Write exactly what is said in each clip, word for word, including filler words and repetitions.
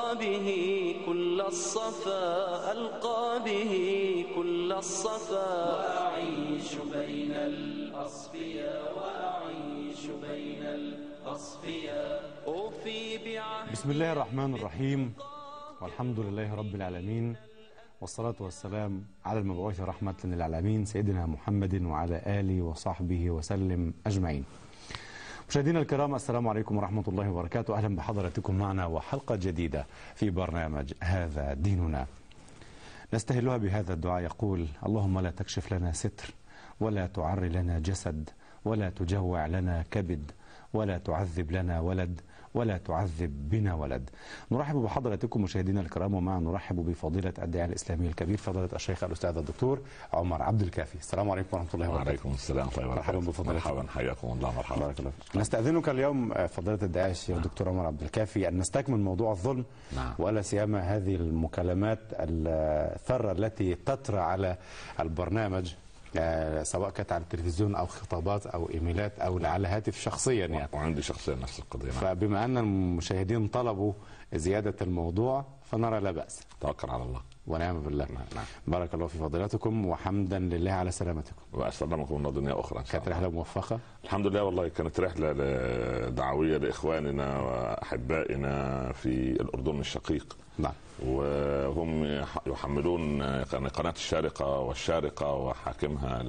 ألقى به كل الصفا ألقى به كل الصفا وأعيش بين الأصفياء وأعيش بين الأصفياء أوفي بعهد. بسم الله الرحمن الرحيم، والحمد لله رب العالمين، والصلاة والسلام على المبعوث رحمة للعالمين سيدنا محمد وعلى آله وصحبه وسلم أجمعين. مشاهدينا الكرام، السلام عليكم ورحمة الله وبركاته. أهلا بحضراتكم معنا وحلقة جديدة في برنامج هذا ديننا، نستهلها بهذا الدعاء يقول: اللهم لا تكشف لنا ستر، ولا تعر لنا جسد، ولا تجوع لنا كبد، ولا تعذب لنا ولد، ولا تعذب بنا ولد. نرحب بحضراتكم مشاهدينا الكرام، ومع نرحب بفضيلة الداعية الإسلامي الكبير فضيلة الشيخ الأستاذ الدكتور عمر عبد الكافي. السلام عليكم ورحمة الله وبركاته. وعليكم السلام ورحمة الله وبركاته. مرحبا بفضيلتكم. مرحبا، حياكم الله. مرحبا. بارك الله فيك. نستأذنك اليوم فضيلة الداعية الشيخ الدكتور عمر عبد الكافي أن نستكمل موضوع الظلم، نعم. ولا سيما هذه المكالمات الثرة التي تطرى على البرنامج، سواء كانت على التلفزيون او خطابات او ايميلات او على هاتف شخصيا يعني. وعندي شخصيا نفس القضيه. فبما ان المشاهدين طلبوا زياده الموضوع فنرى لا باس. توكل على الله ونعم بالله. نعم. بارك الله في فضيلتكم، وحمدا لله على سلامتكم. واسلمكم من دنيا اخرى. كانت رحله موفقه الحمد لله. والله كانت رحله دعويه لاخواننا واحبائنا في الاردن الشقيق. نعم. وهم يحملون قناه الشارقه والشارقه وحاكمها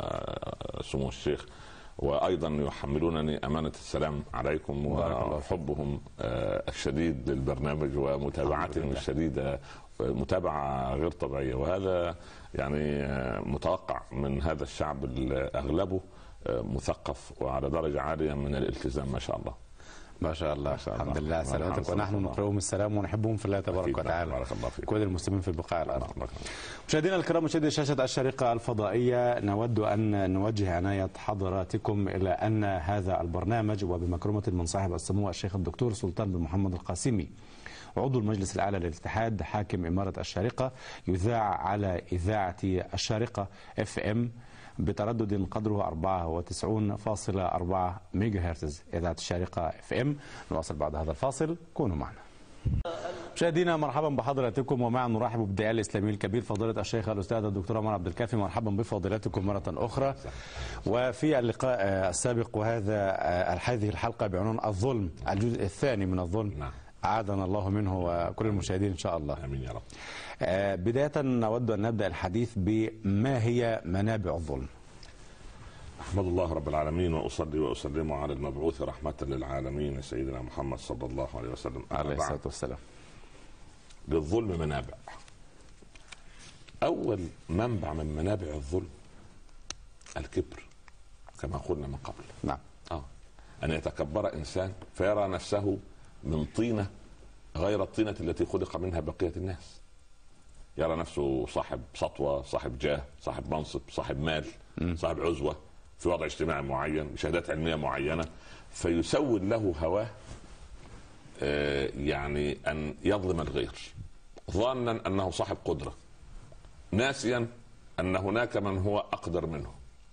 سمو الشيخ، وايضا يحملونني امانه السلام عليكم وحبهم الشديد للبرنامج ومتابعتهم الشديده، متابعه غير طبيعيه. وهذا يعني متوقع من هذا الشعب اغلبه مثقف وعلى درجه عاليه من الالتزام، ما شاء الله. ما شاء الله. الحمد لله على سلامتك، ونحن نقرأهم السلام ونحبهم في الله تبارك وتعالى. بارك الله فيك. كل المسلمين في بقاع الارض. مشاهدينا الكرام، مشاهدي شاشة الشارقة الفضائية، نود ان نوجه عناية حضراتكم الى ان هذا البرنامج وبمكرمة من صاحب السمو الشيخ الدكتور سلطان بن محمد القاسمي عضو المجلس الأعلى للاتحاد حاكم إمارة الشارقة، يذاع على إذاعة الشارقة اف ام بتردد قدره أربعة وتسعين فاصلة أربعة ميجا هرتز. إذاعة الشارقة اف ام. نواصل بعد هذا الفاصل، كونوا معنا. مشاهدينا مرحبا بحضراتكم، ومع نرحب بالداعية الإسلامي الكبير فضيلة الشيخ الأستاذ الدكتور عمر عبد الكافي. مرحبا بفضيلتكم مرة أخرى. وفي اللقاء السابق وهذا هذه الحلقة بعنوان الظلم، الجزء الثاني من الظلم. نعم. أعاذنا الله منه وكل المشاهدين إن شاء الله. آمين يا رب. آه بداية نود أن نبدأ الحديث بما هي منابع الظلم. أحمد الله رب العالمين، وأصلي وأسلم على المبعوث رحمة للعالمين سيدنا محمد صلى الله عليه وسلم عليه الصلاة والسلام. للظلم منابع. أول منبع من منابع الظلم الكبر، كما قلنا من قبل. نعم. آه. أن يتكبر إنسان فيرى نفسه من طينة غير الطينة التي خلق منها بقية الناس. يرى نفسه صاحب سطوة، صاحب جاه، صاحب منصب، صاحب مال، م. صاحب عزوة في وضع اجتماعي معين، بشهادات علمية معينة، فيسول له هواه آه يعني أن يظلم الغير، ظانا أنه صاحب قدرة، ناسيا أن هناك من هو أقدر منه،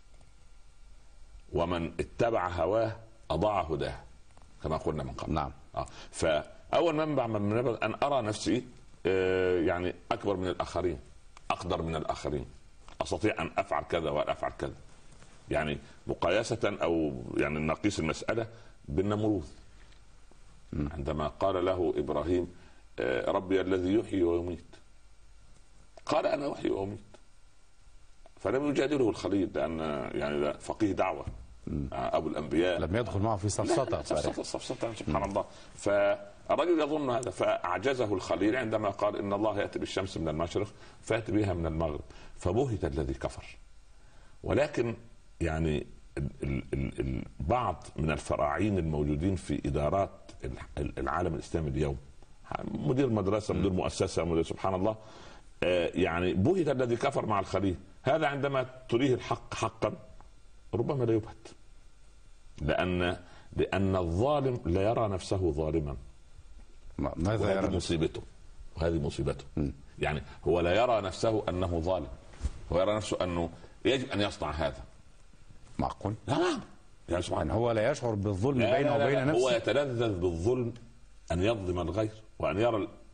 ومن اتبع هواه أضاع هداه كما قلنا من قبل. نعم. آه. فأول منبع من منابع أن أرى نفسي آه يعني أكبر من الآخرين، أقدر من الآخرين، أستطيع أن أفعل كذا وأن أفعل كذا. يعني مقايسة أو يعني نقيس المسألة بالنمروذ عندما قال له إبراهيم آه ربي الذي يحيي ويميت، قال أنا أحيي وأميت، فلم يجادله الخليل لأن يعني فقيه دعوة أبو الأنبياء، لم يدخل معه في صفصطة. صفصطة سبحان الله. فالرجل يظن هذا، فأعجزه الخليل عندما قال إن الله يأتي بالشمس من المشرق فأتي بها من المغرب، فبهت الذي كفر. ولكن يعني ال ال ال بعض من الفراعين الموجودين في إدارات العالم الإسلامي اليوم، مدير مدرسة، مدير مؤسسة، مدير سبحان الله، يعني بهت الذي كفر مع الخليل. هذا عندما تريه الحق حقا ربما لا يبهت، لأن لأن الظالم لا يرى نفسه ظالما. ماذا يرى؟ مصيبته، وهذه مصيبته. م. يعني هو لا يرى نفسه أنه ظالم، هو يرى نفسه أنه يجب أن يصنع هذا. معقول؟ لا لا يعني سبحان هو لا يشعر بالظلم بينه وبين نفسه. هو يتلذذ بالظلم، أن يظلم الغير وأن يرى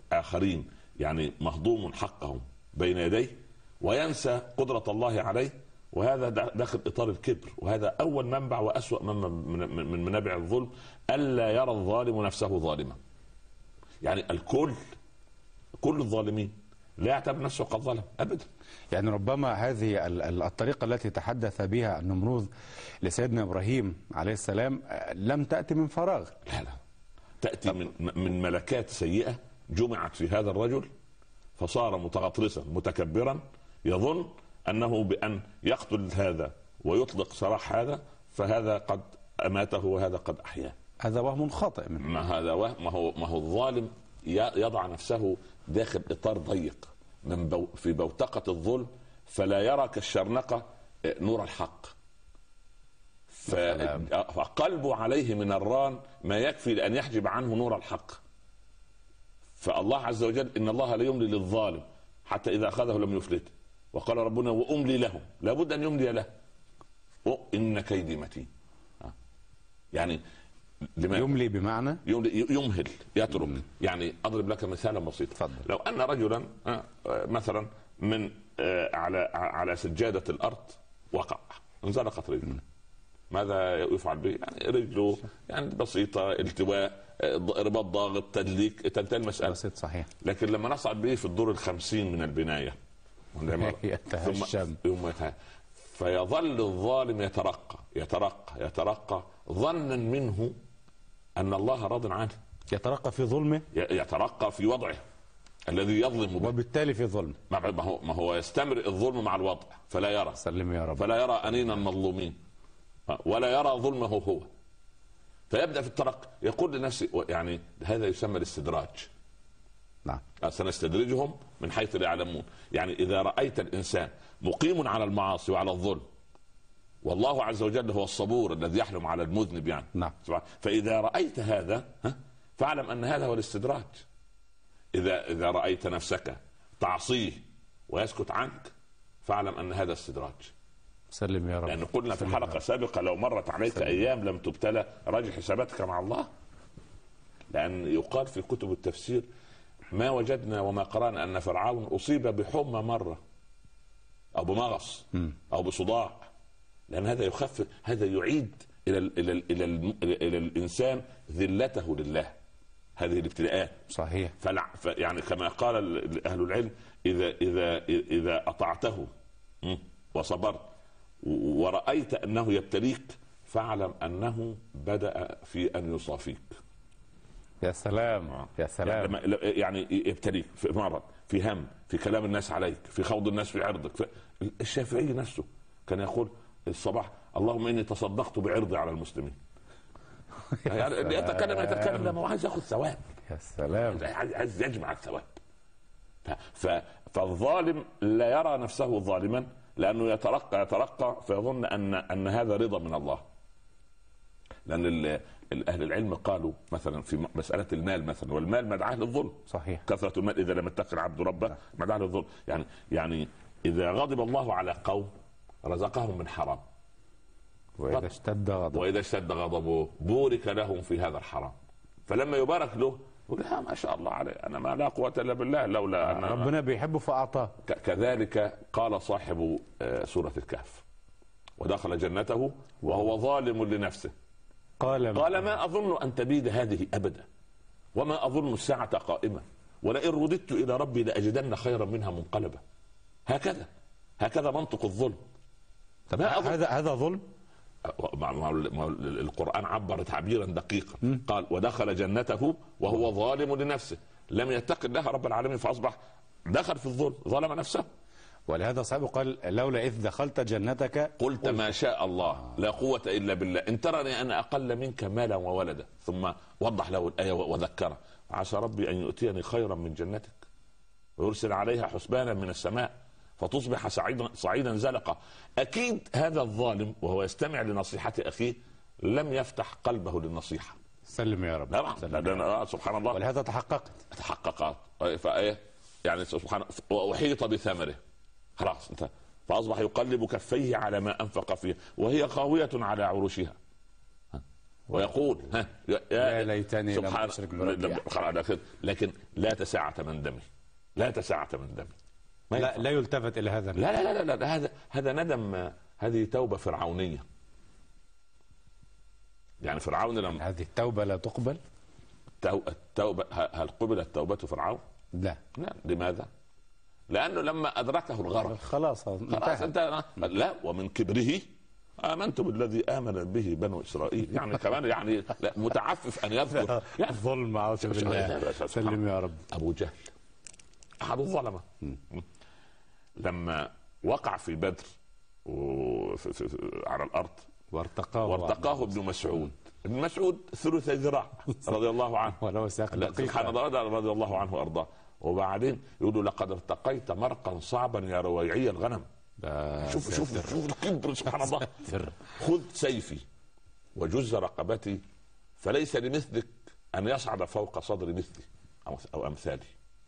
آخرين يعني مهضوم حقهم بين يديه وينسى قدرة الله عليه، وهذا داخل إطار الكبر، وهذا أول منبع وأسوأ من منابع الظلم، ألا يرى الظالم نفسه ظالما. يعني الكل كل الظالمين لا يعتبر نفسه قد ظلم أبدا. يعني ربما هذه الطريقة التي تحدث بها النمروذ لسيدنا إبراهيم عليه السلام لم تأتي من فراغ. لا لا، تأتي من, من ملكات سيئة جمعت في هذا الرجل، فصار متغطرسا متكبرا يظن أنه بأن يقتل هذا ويطلق سراح هذا فهذا قد أماته وهذا قد أحياه. هذا وهم خاطئ منه. ما هذا وهم، ما هو ما هو الظالم يضع نفسه داخل إطار ضيق من بو في بوتقة الظلم، فلا يرى كالشرنقة نور الحق، فقلبه عليه من الران ما يكفي لأن يحجب عنه نور الحق. فالله عز وجل إن الله لا يملي للظالم حتى إذا أخذه لم يفلته، وقال ربنا وأملي لهم، لابد أن يملي له، إن كيدي متين. يعني يملي بمعنى يملي يمهل يترك. مم. يعني أضرب لك مثالا بسيطا. فضل. لو أن رجلا مثلا من على على سجادة الأرض وقع انزلقت رجله، ماذا يفعل به؟ يعني رجله يعني بسيطة، التواء، رباط ضاغط، تدليك، تنتهي المسألة. بسيط صحيح. لكن لما نصعد به في الدور الخمسين من البناية يتهشم فيظل الظالم يترقى يترقى يترقى ظنا منه أن الله راض عنه، يترقى في ظلمه، يترقى في وضعه الذي يظلم به، وبالتالي في ظلم. ما هو ما هو يستمر الظلم مع الوضع، فلا يرى سلم يا رب، فلا يرى أنين المظلومين ولا يرى ظلمه هو، فيبدأ في الترقي يقول لنفسه، يعني هذا يسمى الاستدراج. نعم. سنستدرجهم من حيث لا يعلمون. يعني إذا رأيت الإنسان مقيم على المعاصي وعلى الظلم، والله عز وجل هو الصبور الذي يحلم على المذنب يعني. نعم. فإذا رأيت هذا فاعلم أن هذا هو الاستدراج. إذا إذا رأيت نفسك تعصيه ويسكت عنك فاعلم أن هذا استدراج. سلم يا رب. لأن قلنا في حلقة سابقة لو مرت عليك سلم. أيام لم تبتلى راجع حساباتك مع الله. لأن يقال في كتب التفسير ما وجدنا وما قرأنا أن فرعون أصيب بحمى مرة أو بمغص أو بصداع، لأن هذا يخفف، هذا يعيد إلى ال إلى ال إلى, ال إلى الإنسان ذلته لله، هذه الابتلاءات. صحيح. فلع يعني كما قال أهل العلم إذا إذا إذا أطعته وصبرت ورأيت أنه يبتليك فاعلم أنه بدأ في أن يصافيك. يا سلام يا سلام. يعني, يعني يبتليك في مرض، في هم، في كلام الناس عليك، في خوض الناس في عرضك. الشافعي نفسه كان يقول الصباح اللهم إني تصدقت بعرضي على المسلمين. يعني يتكلم يتكلم لما عايز ياخذ ثواب. يا سلام. عايز يجمع الثواب. فالظالم لا يرى نفسه ظالما لأنه يترقى يترقى فيظن أن أن هذا رضا من الله. لأن أهل العلم قالوا مثلا في مسألة المال مثلا، والمال مدعاة للظلم. صحيح. كثرة المال إذا لم يتقي العبد ربه مدعاة للظلم. يعني يعني إذا غضب الله على قوم رزقهم من حرام، وإذا اشتد غضبه وإذا اشتد غضبه بورك لهم في هذا الحرام. فلما يبارك له يقول ها ما شاء الله عليه، أنا ما لا قوة إلا بالله لولا أن ربنا بيحبه فأعطاه. كذلك قال صاحب سورة الكهف ودخل جنته وهو ظالم لنفسه قال قال ما أظن أن تبيد هذه أبدا وما أظن الساعة قائمة ولئن رددت إلى ربي لأجدن خيرا منها منقلبا. هكذا هكذا منطق الظلم. هذا هذا ظلم. القرآن عبر تعبيرا دقيقا قال ودخل جنته وهو ظالم لنفسه، لم يتق الله رب العالمين فأصبح دخل في الظلم، ظلم نفسه. ولهذا صاحبه قال لولا إذ دخلت جنتك قلت ما شاء الله لا قوة إلا بالله إن ترني أنا أقل منك مالا وولدا. ثم وضح له الآية وذكره عسى ربي أن يؤتيني خيرا من جنتك ويرسل عليها حسبانا من السماء فتصبح صعيدا صعيدا زلقا. أكيد هذا الظالم وهو يستمع لنصيحة أخيه لم يفتح قلبه للنصيحة. سلم يا رب. سلم. سبحان الله. ولهذا تحققت تحققت فايه يعني سبحان وأحيط بثمره خلاص انت، فأصبح يقلب كفيه على ما أنفق فيه وهي خاوية على عروشها. ويقول ها يا, يا ليتني لم اشرك بربي، لكن لا تساعة من دمي، لا تساعة من دمي، لا, لا يلتفت الى هذا. لا لا لا, لا, لا هذا هذا ندم. هذه توبة فرعونية. يعني فرعون لما هذه التوبة لا تقبل. التوبة هل قبلت توبة فرعون؟ لا. لا. لماذا؟ لأنه لما أدركه الغرق خلاص خلاص انتهى. لا، ومن كبره آمنت بالذي آمن به بنو إسرائيل. يعني كمان يعني لا متعفف أن يذكر يعني ظلم. أعوذ بالله. سلم يا رب. أبو جهل أحد الظلمة لما وقع في بدر وفي في في على الأرض وارتقاه وارتقاه ابن مسعود. ابن مسعود ثلث ذراع رضي الله عنه ولو ساق سبحان الله رضي الله عنه وأرضاه. وبعدين يقولوا لقد ارتقيت مرقا صعبا يا رويعي الغنم. شوف شوف شوف الكبر سبحان الله. خذ سيفي وجز رقبتي فليس لمثلك أن يصعد فوق صدر مثلي أو, أو أمثالي.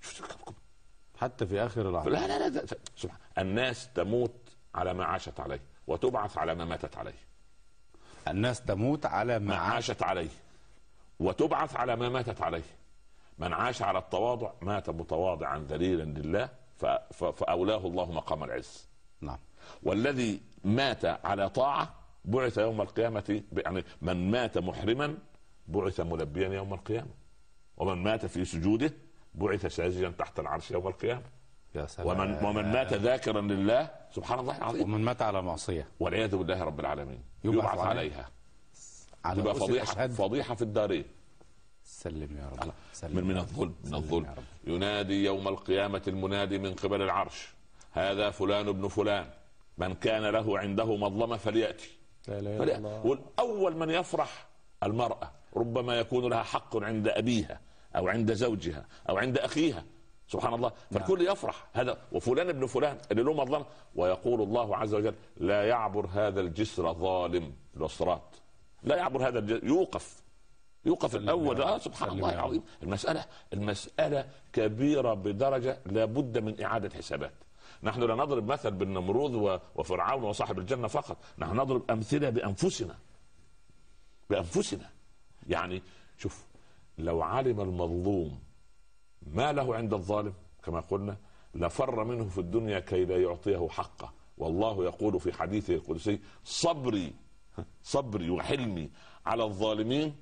حتى في آخر العهد. لا لا لا سبحان. الناس تموت على ما عاشت عليه وتبعث على ما ماتت عليه. الناس تموت على ما, ما عاشت عليه وتبعث على ما ماتت عليه. من عاش على التواضع مات متواضعا ذليلا لله فأولاه الله مقام العز. نعم. والذي مات على طاعة بعث يوم القيامة. يعني من مات محرما بعث ملبيا يوم القيامة، ومن مات في سجوده بعث ساجدا تحت العرش يوم القيامة. يا سلام. ومن, ومن مات ذاكرا لله سبحان الله العظيم. ومن مات على معصية والعياذ بالله رب العالمين يبعث عليها. تبقى فضيحة فضيحة في الدارين. سلم يا رب. سلم من من الظلم من الظلم ينادي يوم القيامة المنادي من قبل العرش هذا فلان ابن فلان من كان له عنده مظلمة فليأتي. لا لا لا. والأول من يفرح المرأة ربما يكون لها حق عند أبيها أو عند زوجها أو عند أخيها سبحان الله. فالكل يفرح هذا وفلان ابن فلان اللي له مظلمة. ويقول الله عز وجل لا يعبر هذا الجسر ظالم الصراط. لا يعبر هذا الجسر. يوقف يوقف الأول. آه سبحان الله العظيم. المسألة المسألة كبيرة بدرجة لا بد من إعادة حسابات. نحن لا نضرب مثل بالنمرود وفرعون وصاحب الجنة فقط. نحن نضرب أمثلة بأنفسنا بأنفسنا. يعني شوف لو علم المظلوم ما له عند الظالم كما قلنا لفر منه في الدنيا كي لا يعطيه حقه. والله يقول في حديثه القدسي صبري صبري وحلمي على الظالمين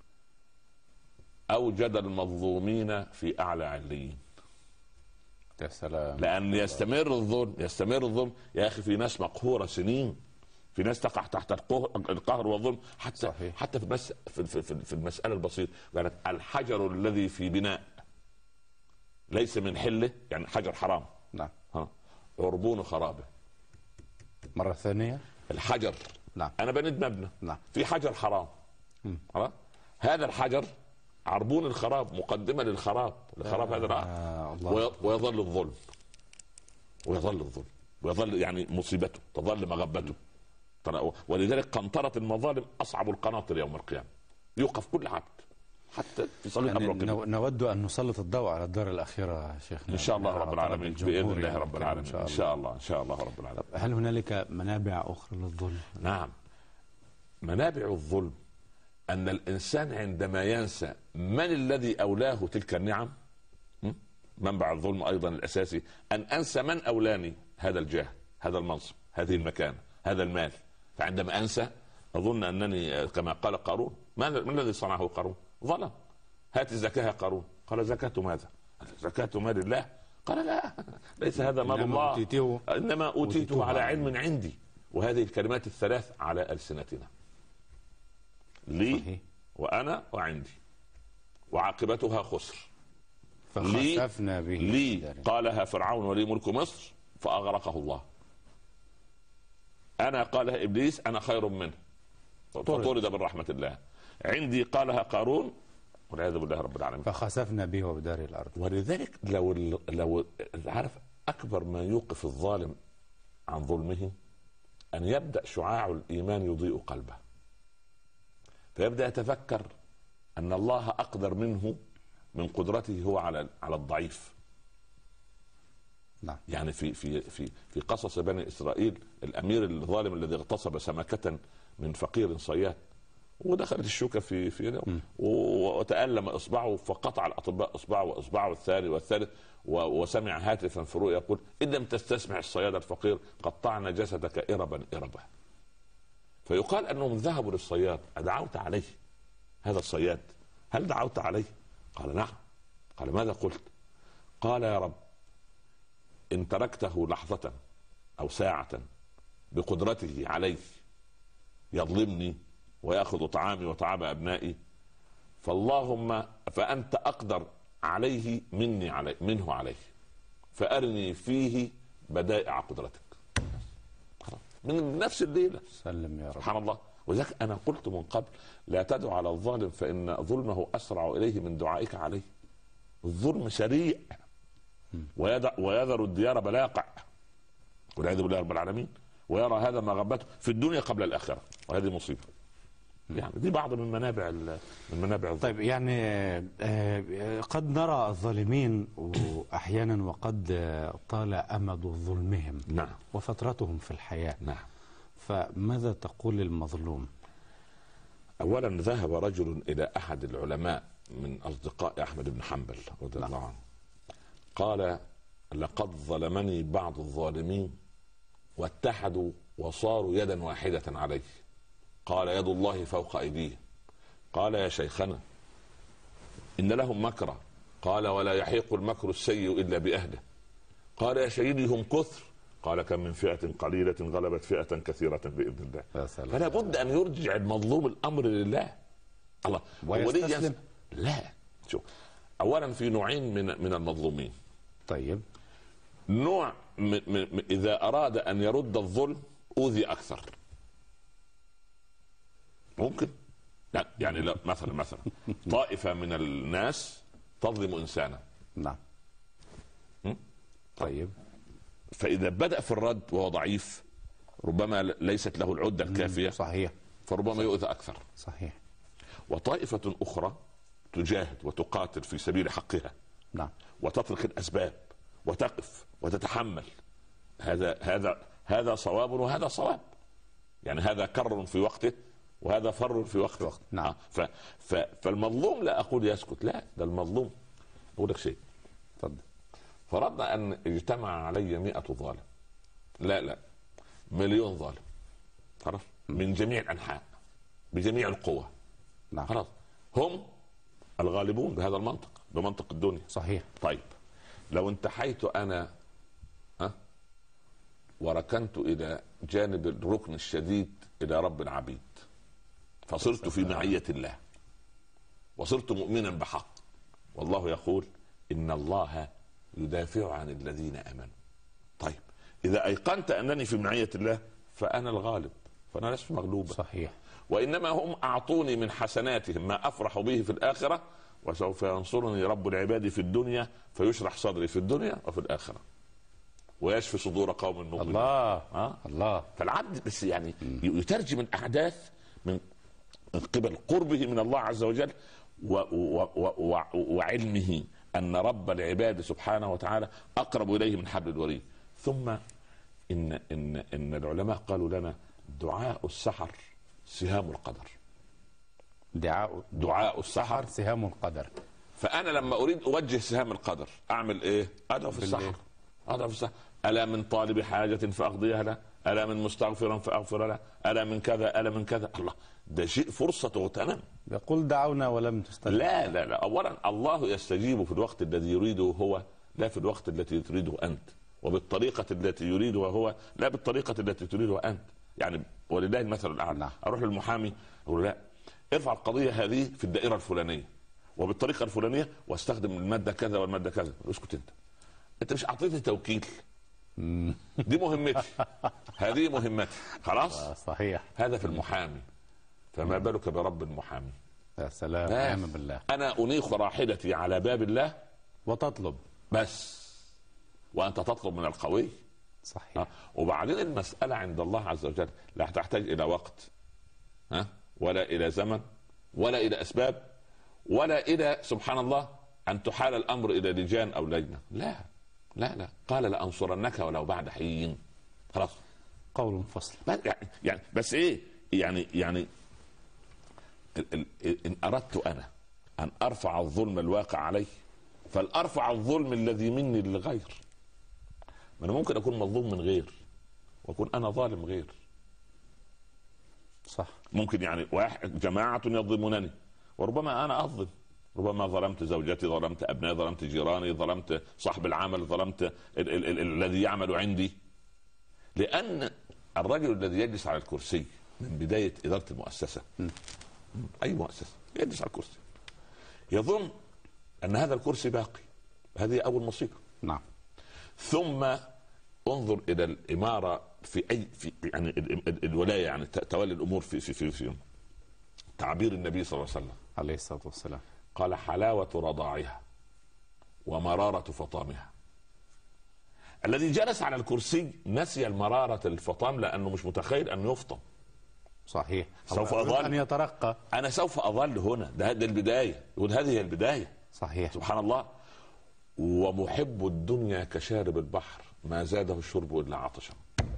أوجد المظلومين في أعلى عليين. يا سلام. لأن يستمر الظلم يستمر الظلم يا أخي. في ناس مقهورة سنين، في ناس تقع تحت القهر والظلم حتى صحيح. حتى في, بس في, في, في المسألة البسيطة قالت الحجر الذي في بناء ليس من حله يعني حجر حرام. نعم. ها عربون خرابه. مرة ثانية الحجر. نعم. أنا بنيت مبنى. نعم. في حجر حرام. ها هذا الحجر عربون الخراب مقدمة للخراب. الخراب هذا آه ويظل الظلم ويظل الظلم ويظل يعني مصيبته تظل مغبته. ولذلك قنطرة المظالم أصعب القناطر يوم القيامة. يوقف كل عبد حتى في صلاه يعني نود ان نسلط الضوء على الدار الاخيره شيخنا ان شاء الله رب العالمين باذن الله رب العالمين ان شاء الله ان شاء الله رب العالمين. هل هنالك منابع اخرى للظلم؟ نعم. منابع الظلم ان الانسان عندما ينسى من الذي اولاه تلك النعم. منبع الظلم ايضا الاساسي ان انسى من اولاني هذا الجاه هذا المنصب هذه المكان هذا المال. فعندما انسى اظن انني كما قال قارون ما الذي صنعه قارون؟ ظلم. هات الزكاة قارون قال زكاة ماذا؟ زكاة مال الله. قال لا ليس هذا مال الله أوتيته إنما أوتيته على علم عندي. وهذه الكلمات الثلاث على ألسنتنا لي وأنا وعندي وعاقبتها خسر. فخسفنا به لي قالها فرعون ولي ملك مصر فأغرقه الله. أنا قالها إبليس أنا خير منه فطرد من رحمة الله. عندي قالها قارون والعياذ بالله رب العالمين فخسفنا به وبدار الارض. ولذلك لو لو عارف اكبر ما يوقف الظالم عن ظلمه ان يبدا شعاع الايمان يضيء قلبه فيبدا يتفكر ان الله اقدر منه من قدرته هو على على الضعيف. نعم. يعني في في في في قصص بني اسرائيل الامير الظالم الذي اغتصب سمكة من فقير صياد ودخلت الشوكه في في يده وتألم اصبعه، فقطع الاطباء اصبعه واصبعه الثاني والثالث، وسمع هاتفا في الرؤيا يقول: ان لم تستسمع الصياد الفقير قطعنا جسدك اربا اربا. فيقال انهم ذهبوا للصياد: ادعوت عليه هذا الصياد؟ هل دعوت عليه؟ قال: نعم. قال: ماذا قلت؟ قال: يا رب، ان تركته لحظه او ساعه بقدرته علي يظلمني ويأخذ طعامي وطعام أبنائي، فاللهم فأنت أقدر عليه مني علي منه عليه، فأرني فيه بدائع قدرتك. من نفس الليلة. سلم يا رب. سبحان الله. وذلك أنا قلت من قبل: لا تدعو على الظالم فإن ظلمه أسرع إليه من دعائك عليه. الظلم سريع ويذر الديار بلاقع، والعياذ بالله رب العالمين، ويرى هذا ما غبته في الدنيا قبل الآخرة، وهذه مصيبة. يعني دي بعض من منابع من منابع الظلم. طيب، يعني قد نرى الظالمين احيانا وقد طال امد ظلمهم. نعم. وفترتهم في الحياة. نعم. فماذا تقول للمظلوم؟ اولا، ذهب رجل الى احد العلماء من اصدقاء احمد بن حنبل رضي الله عنه، قال: لقد ظلمني بعض الظالمين واتحدوا وصاروا يدا واحدة عليه. قال: يد الله فوق أيديهم. قال: يا شيخنا، إن لهم مكرا. قال: ولا يحيق المكر السيء إلا بأهله. قال: يا سيدي هم كثر. قال: كم من فئة قليلة غلبت فئة كثيرة بإذن الله. فلا بد أن يرجع المظلوم الأمر لله. الله ويستسلم؟ لا. شوف، أولا في نوعين من من المظلومين. طيب. نوع م م إذا أراد أن يرد الظلم أوذي أكثر. ممكن. لا يعني لا مثلا مثلا طائفة من الناس تظلم إنسانا. نعم. طيب. فإذا بدأ في الرد وهو ضعيف، ربما ليست له العدة الكافية. صحيح. فربما يؤذى أكثر. صحيح. وطائفة أخرى تجاهد وتقاتل في سبيل حقها. نعم. وتترك الأسباب وتقف وتتحمل. هذا هذا هذا صواب وهذا صواب. يعني هذا كر في وقته وهذا فر في وقته. وقت. نعم. ف ف فالمظلوم لا أقول يسكت، لا، ده المظلوم. أقول لك شيء. تفضل. فرضنا أن اجتمع علي مئة ظالم، لا لا مليون ظالم، خلاص، من جميع الأنحاء بجميع القوى. نعم. خلاص، هم الغالبون بهذا المنطق، بمنطق الدنيا. صحيح. طيب، لو انتحيت أنا أه؟ وركنت إلى جانب الركن الشديد إلى رب العبيد، فصرت في معية الله وصرت مؤمنا بحق، والله يقول: إن الله يدافع عن الذين آمنوا. طيب، إذا أيقنت أنني في معية الله فأنا الغالب، فأنا لست مغلوبا. صحيح. وإنما هم أعطوني من حسناتهم ما أفرح به في الآخرة، وسوف ينصرني رب العباد في الدنيا فيشرح صدري في الدنيا وفي الآخرة ويشفي صدور قوم مؤمنين. الله. آه؟ الله. فالعبد بس يعني يترجم الأحداث من قبل قربه من الله عز وجل و و و وعلمه أن رب العباد سبحانه وتعالى أقرب إليه من حبل الوريد. ثم إن إن إن العلماء قالوا لنا: دعاء السحر سهام القدر. دعاء دعاء السحر سهام القدر. فأنا لما أريد أوجه سهام القدر أعمل إيه؟ أدعو في السحر. أدعو في السحر. ألا من طالب حاجة فأقضيها له، ألا من مستغفرا فأغفر له، ألا من كذا، ألا من كذا. الله، ده شيء فرصة تغتنم. يقول: دعونا ولم تستجب. لا لا لا، أولا الله يستجيب في الوقت الذي يريده هو، لا في الوقت التي تريده أنت، وبالطريقة التي يريده هو، لا بالطريقة التي تريده أنت. يعني ولله المثل الأعلى. أروح للمحامي أقول: لا، ارفع القضية هذه في الدائرة الفلانية وبالطريقة الفلانية واستخدم المادة كذا والمادة كذا. اسكت انت، انت مش اعطيتني توكيل. دي مهمتي، هذه مهمتي، خلاص. صحيح. هذا في المحامي، فما بالك برب المحامي؟ يا سلام، نعم بالله. انا انيخ راحلتي على باب الله وتطلب بس، وانت تطلب من القوي. صحيح. ها؟ وبعدين المسألة عند الله عز وجل لا تحتاج الى وقت، ها؟ ولا الى زمن، ولا الى اسباب، ولا الى سبحان الله ان تحال الامر الى لجان او لجنه. لا لا لا، قال: لانصرنك ولو بعد حين. خلاص، قول فصل. يعني يعني بس ايه يعني يعني إن أردت أنا أن أرفع الظلم الواقع علي فلأرفع الظلم الذي مني للغير. ما أنا ممكن أكون مظلوم من غير وأكون أنا ظالم غير. صح. ممكن يعني واحد جماعة يظلمونني وربما أنا أظلم، ربما ظلمت زوجتي، ظلمت أبنائي، ظلمت جيراني، ظلمت صاحب العمل، ظلمت ال- ال- ال- الذي يعمل عندي. لأن الرجل الذي يجلس على الكرسي من بداية إدارة المؤسسة، أي مؤسسة يجلس على الكرسي يظن أن هذا الكرسي باقي، هذه أول مصيبة. نعم. ثم انظر إلى الإمارة في أي في يعني ال- ال- الولاية، يعني ت- تولي الأمور في في في, في تعبير النبي صلى الله عليه وسلم عليه الصلاة والسلام قال: حلاوة رضاعها ومرارة فطامها. الذي جلس على الكرسي نسي المرارة الفطام لأنه مش متخيل أن يفطم. صحيح. سوف أو أظل أن يترقى. أنا سوف أظل هنا، ده هذه البداية، يقول هذه هي البداية. صحيح. سبحان الله. ومحب الدنيا كشارب البحر ما زاده الشرب إلا عطشا.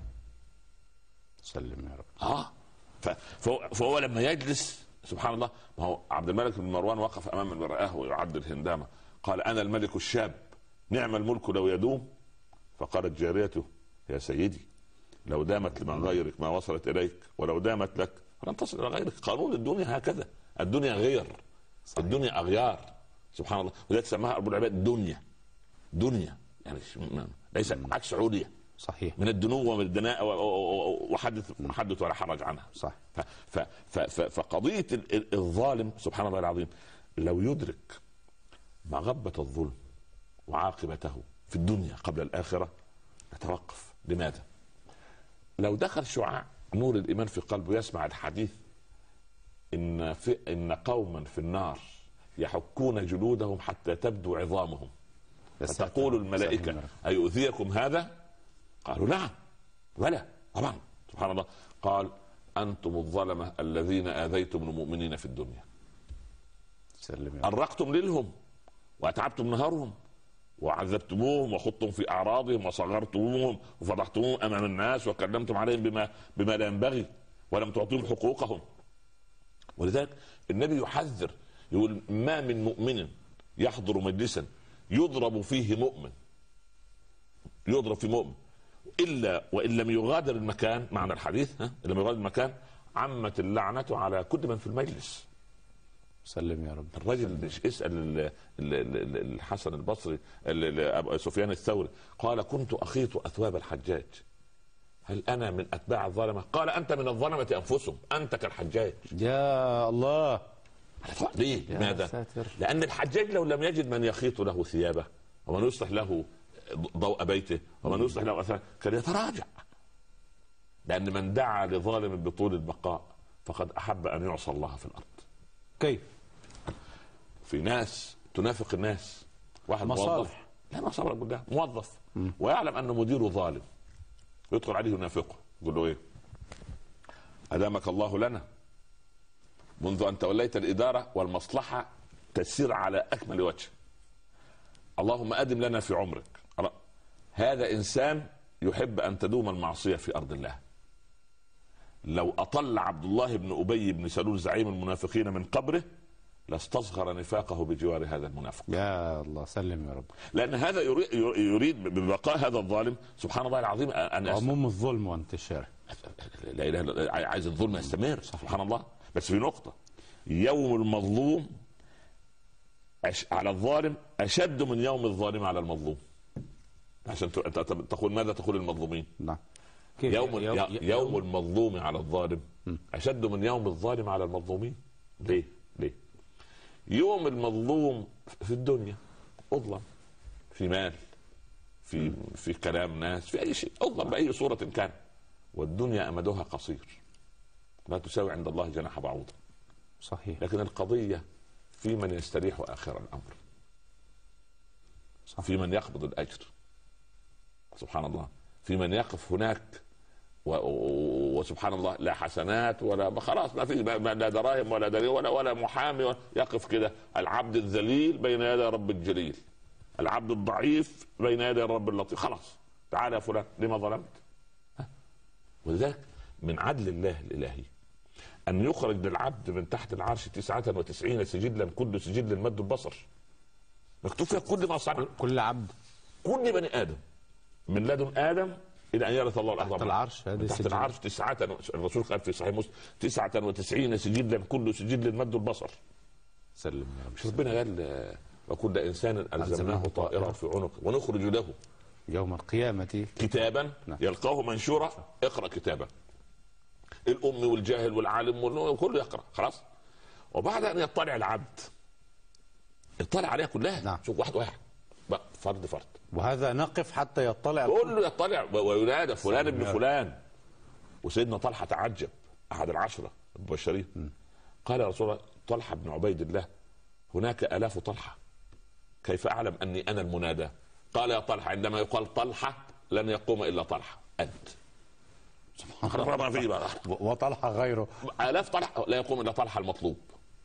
سلم يا رب. اه ف- فهو, فهو لما يجلس سبحان الله، ما هو عبد الملك بن مروان وقف امام المرآة ويعد الهندامه، قال: انا الملك الشاب نعم الملك لو يدوم. فقالت جاريته: يا سيدي لو دامت لمن غيرك ما وصلت اليك، ولو دامت لك فلن تصل الى غيرك. قانون الدنيا هكذا، الدنيا غير. صحيح. الدنيا اغيار سبحان الله. وذلك سماها ابو العباد دنيا. دنيا يعني ليس عكس عليا. صحيح. من الدنو ومن الدناء وحدث حدث ولا حرج عنها. صح. ف ف ف ف فقضية الظالم سبحان الله العظيم لو يدرك مغبة الظلم وعاقبته في الدنيا قبل الآخرة نتوقف. لماذا؟ لو دخل شعاع نور الإيمان في قلبه يسمع الحديث إن في إن قوما في النار يحكون جلودهم حتى تبدو عظامهم فتقول الملائكة: أيؤذيكم هذا؟ قالوا: نعم. ولا طبعا سبحان الله. قال: أنتم الظلمة الذين آذيتم المؤمنين في الدنيا. سلم. أرقتم ليلهم وأتعبتم نهارهم وعذبتموهم وخضتم في أعراضهم وصغرتموهم وفضحتموهم أمام الناس وكلمتم عليهم بما بما لا ينبغي ولم تعطيهم حقوقهم. ولذلك النبي يحذر يقول: ما من مؤمن يحضر مجلسا يضرب فيه مؤمن يضرب في مؤمن إلا وإن لم يغادر المكان. معنى الحديث ها لم يغادر المكان عمت اللعنة على كل من في المجلس. سلم يا رب. الرجل مش اسأل الحسن البصري سفيان الثوري قال: كنت أخيط أثواب الحجاج هل أنا من أتباع الظلمة؟ قال: أنت من الظلمة أنفسهم، أنت كالحجاج. يا الله. ليه؟ لماذا؟ لأن الحجاج لو لم يجد من يخيط له ثيابه ومن يصلح له ضوء بيته ومن يصلح له أثار كان يتراجع. لأن من دعا لظالم بطول البقاء فقد أحب أن يعصى الله في الأرض. كيف؟ في ناس تنافق الناس. واحد مصالح. موظف لا ما صبر بالله موظف م. ويعلم أنه مديره ظالم يدخل عليه ينافقه يقول له: إيه أدامك الله لنا منذ أن توليت الإدارة والمصلحة تسير على أكمل وجه، اللهم أدم لنا في عمرك. هذا إنسان يحب أن تدوم المعصية في أرض الله. لو أطل عبد الله بن أبي بن سلول زعيم المنافقين من قبره لاستصغر نفاقه بجوار هذا المنافق. يا الله. سلم يا رب. لأن هذا يريد ببقاء هذا الظالم سبحان الله العظيم أن عموم الظلم وانتشاره. لا إله إلا عايز الظلم يستمر. سبحان الله. بس في نقطة: يوم المظلوم على الظالم أشد من يوم الظالم على المظلوم. عشان تقول ماذا تقول المظلومين؟ نعم. يوم, يوم, يوم المظلوم على الظالم أشد من يوم الظالم على المظلومين. ليه؟ ليه؟ يوم المظلوم في الدنيا أظلم في مال في في كلام ناس في أي شيء، أظلم بأي صورة كان، والدنيا أمدها قصير لا تساوي عند الله جناح بعوضة. صحيح. لكن القضية في من يستريح آخر الأمر. صح. في من يقبض الأجر سبحان الله، في من يقف هناك و... و... وسبحان الله لا حسنات ولا خلاص ما في لا دراهم ولا دليل ولا ولا محامي، يقف كده العبد الذليل بين يدي رب الجليل، العبد الضعيف بين يدي رب اللطيف. خلاص تعال يا فلان لما ظلمت. ولذلك من عدل الله الإلهي ان يخرج للعبد من تحت العرش تسعة وتسعين سجلا، كل سجل مد البصر، مكتوب فيها كل ما صنع كل عبد، كل بني ادم من لدن ادم الى ان يرث الله الارض. تحت العرش هذه تحت السجل. العرش تسعة، الرسول قال في صحيح مسلم تسعة وتسعين سجلا كل سجل مد البصر. سلم يا رب. مش ربنا قال وكل انسان الزمناه طائرا في عنقه ونخرج له يوم القيامة كتابا نعم. يلقاه منشورا اقرا كتابا. الام والجاهل والعالم وكله يقرا خلاص. وبعد ان يطلع العبد يطلع عليها كلها. نعم. شوف واحد واحد بقى فرد فرد، وهذا نقف حتى يطلع كله يطلع وينادى فلان ابن فلان. وسيدنا طلحه تعجب، احد العشره المبشرين، قال يا رسول الله طلحه بن عبيد الله هناك الاف طلحه، كيف اعلم اني انا المنادى؟ قال يا طلحه عندما يقال طلحه لن يقوم الا طلحه انت. سبحان الله ما في بقى. وطلحة غيره الاف طلحه لا يقوم الا طلحه المطلوب.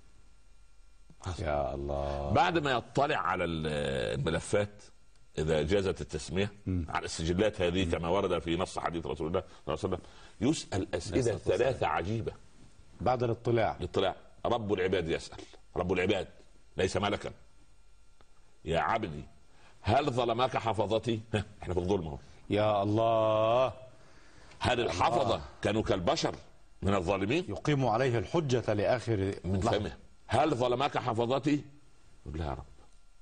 يا الله. بعد ما يطلع على الملفات اذا جازت التسميه م. على السجلات هذه كما ورد في نص حديث رسول الله صلى الله عليه وسلم، يسال اسئله ثلاثه عجيبه بعد الاطلاع. الاطلاع رب العباد يسال، رب العباد ليس ملكا، يا عبدي هل ظلمك حفظتي؟ احنا في الظلم اهو. يا الله. هل الحفظه كانوا كالبشر من الظالمين؟ يقيم عليه الحجه لاخر من فمه. هل ظلمك حفظتي؟ يقول لا يا رب.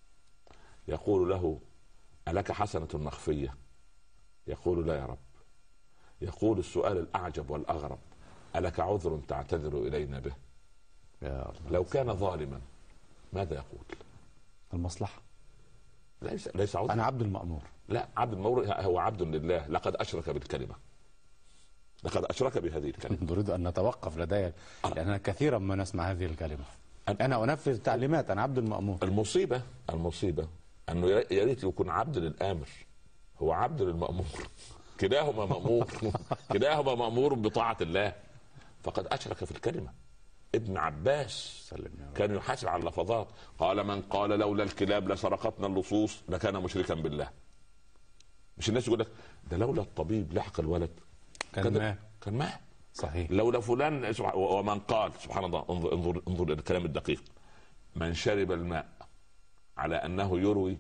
يقول له ألك حسنة مخفية؟ يقول لا يا رب. يقول السؤال الأعجب والأغرب ألك عذر تعتذر إلينا به؟ يا الله. لو كان ظالما ماذا يقول؟ المصلحة. ليس ليس عذر. أنا عبد المأمور. لا، عبد المأمور هو عبد لله. لقد أشرك بالكلمة، لقد أشرك بهذه الكلمة. نريد أن نتوقف لدي لأننا كثيرا ما نسمع هذه الكلمة. أنا أنفذ تعليمات، أنا عبد المأمور. المصيبة المصيبة أنه يا ريت يكون عبد للآمر، هو عبد للمأمور. كلاهما مأمور، كلاهما مأمور بطاعة الله، فقد أشرك في الكلمة. ابن عباس كان يحاسب على اللفظات، قال من قال لولا الكلاب لسرقتنا اللصوص لكان مشركا بالله. مش الناس يقول لك ده لولا الطبيب لحق الولد كان ما كان ما صحيح. لولا فلان. ومن قال سبحان الله، انظر انظر انظر الى الكلام الدقيق، من شرب الماء على انه يروي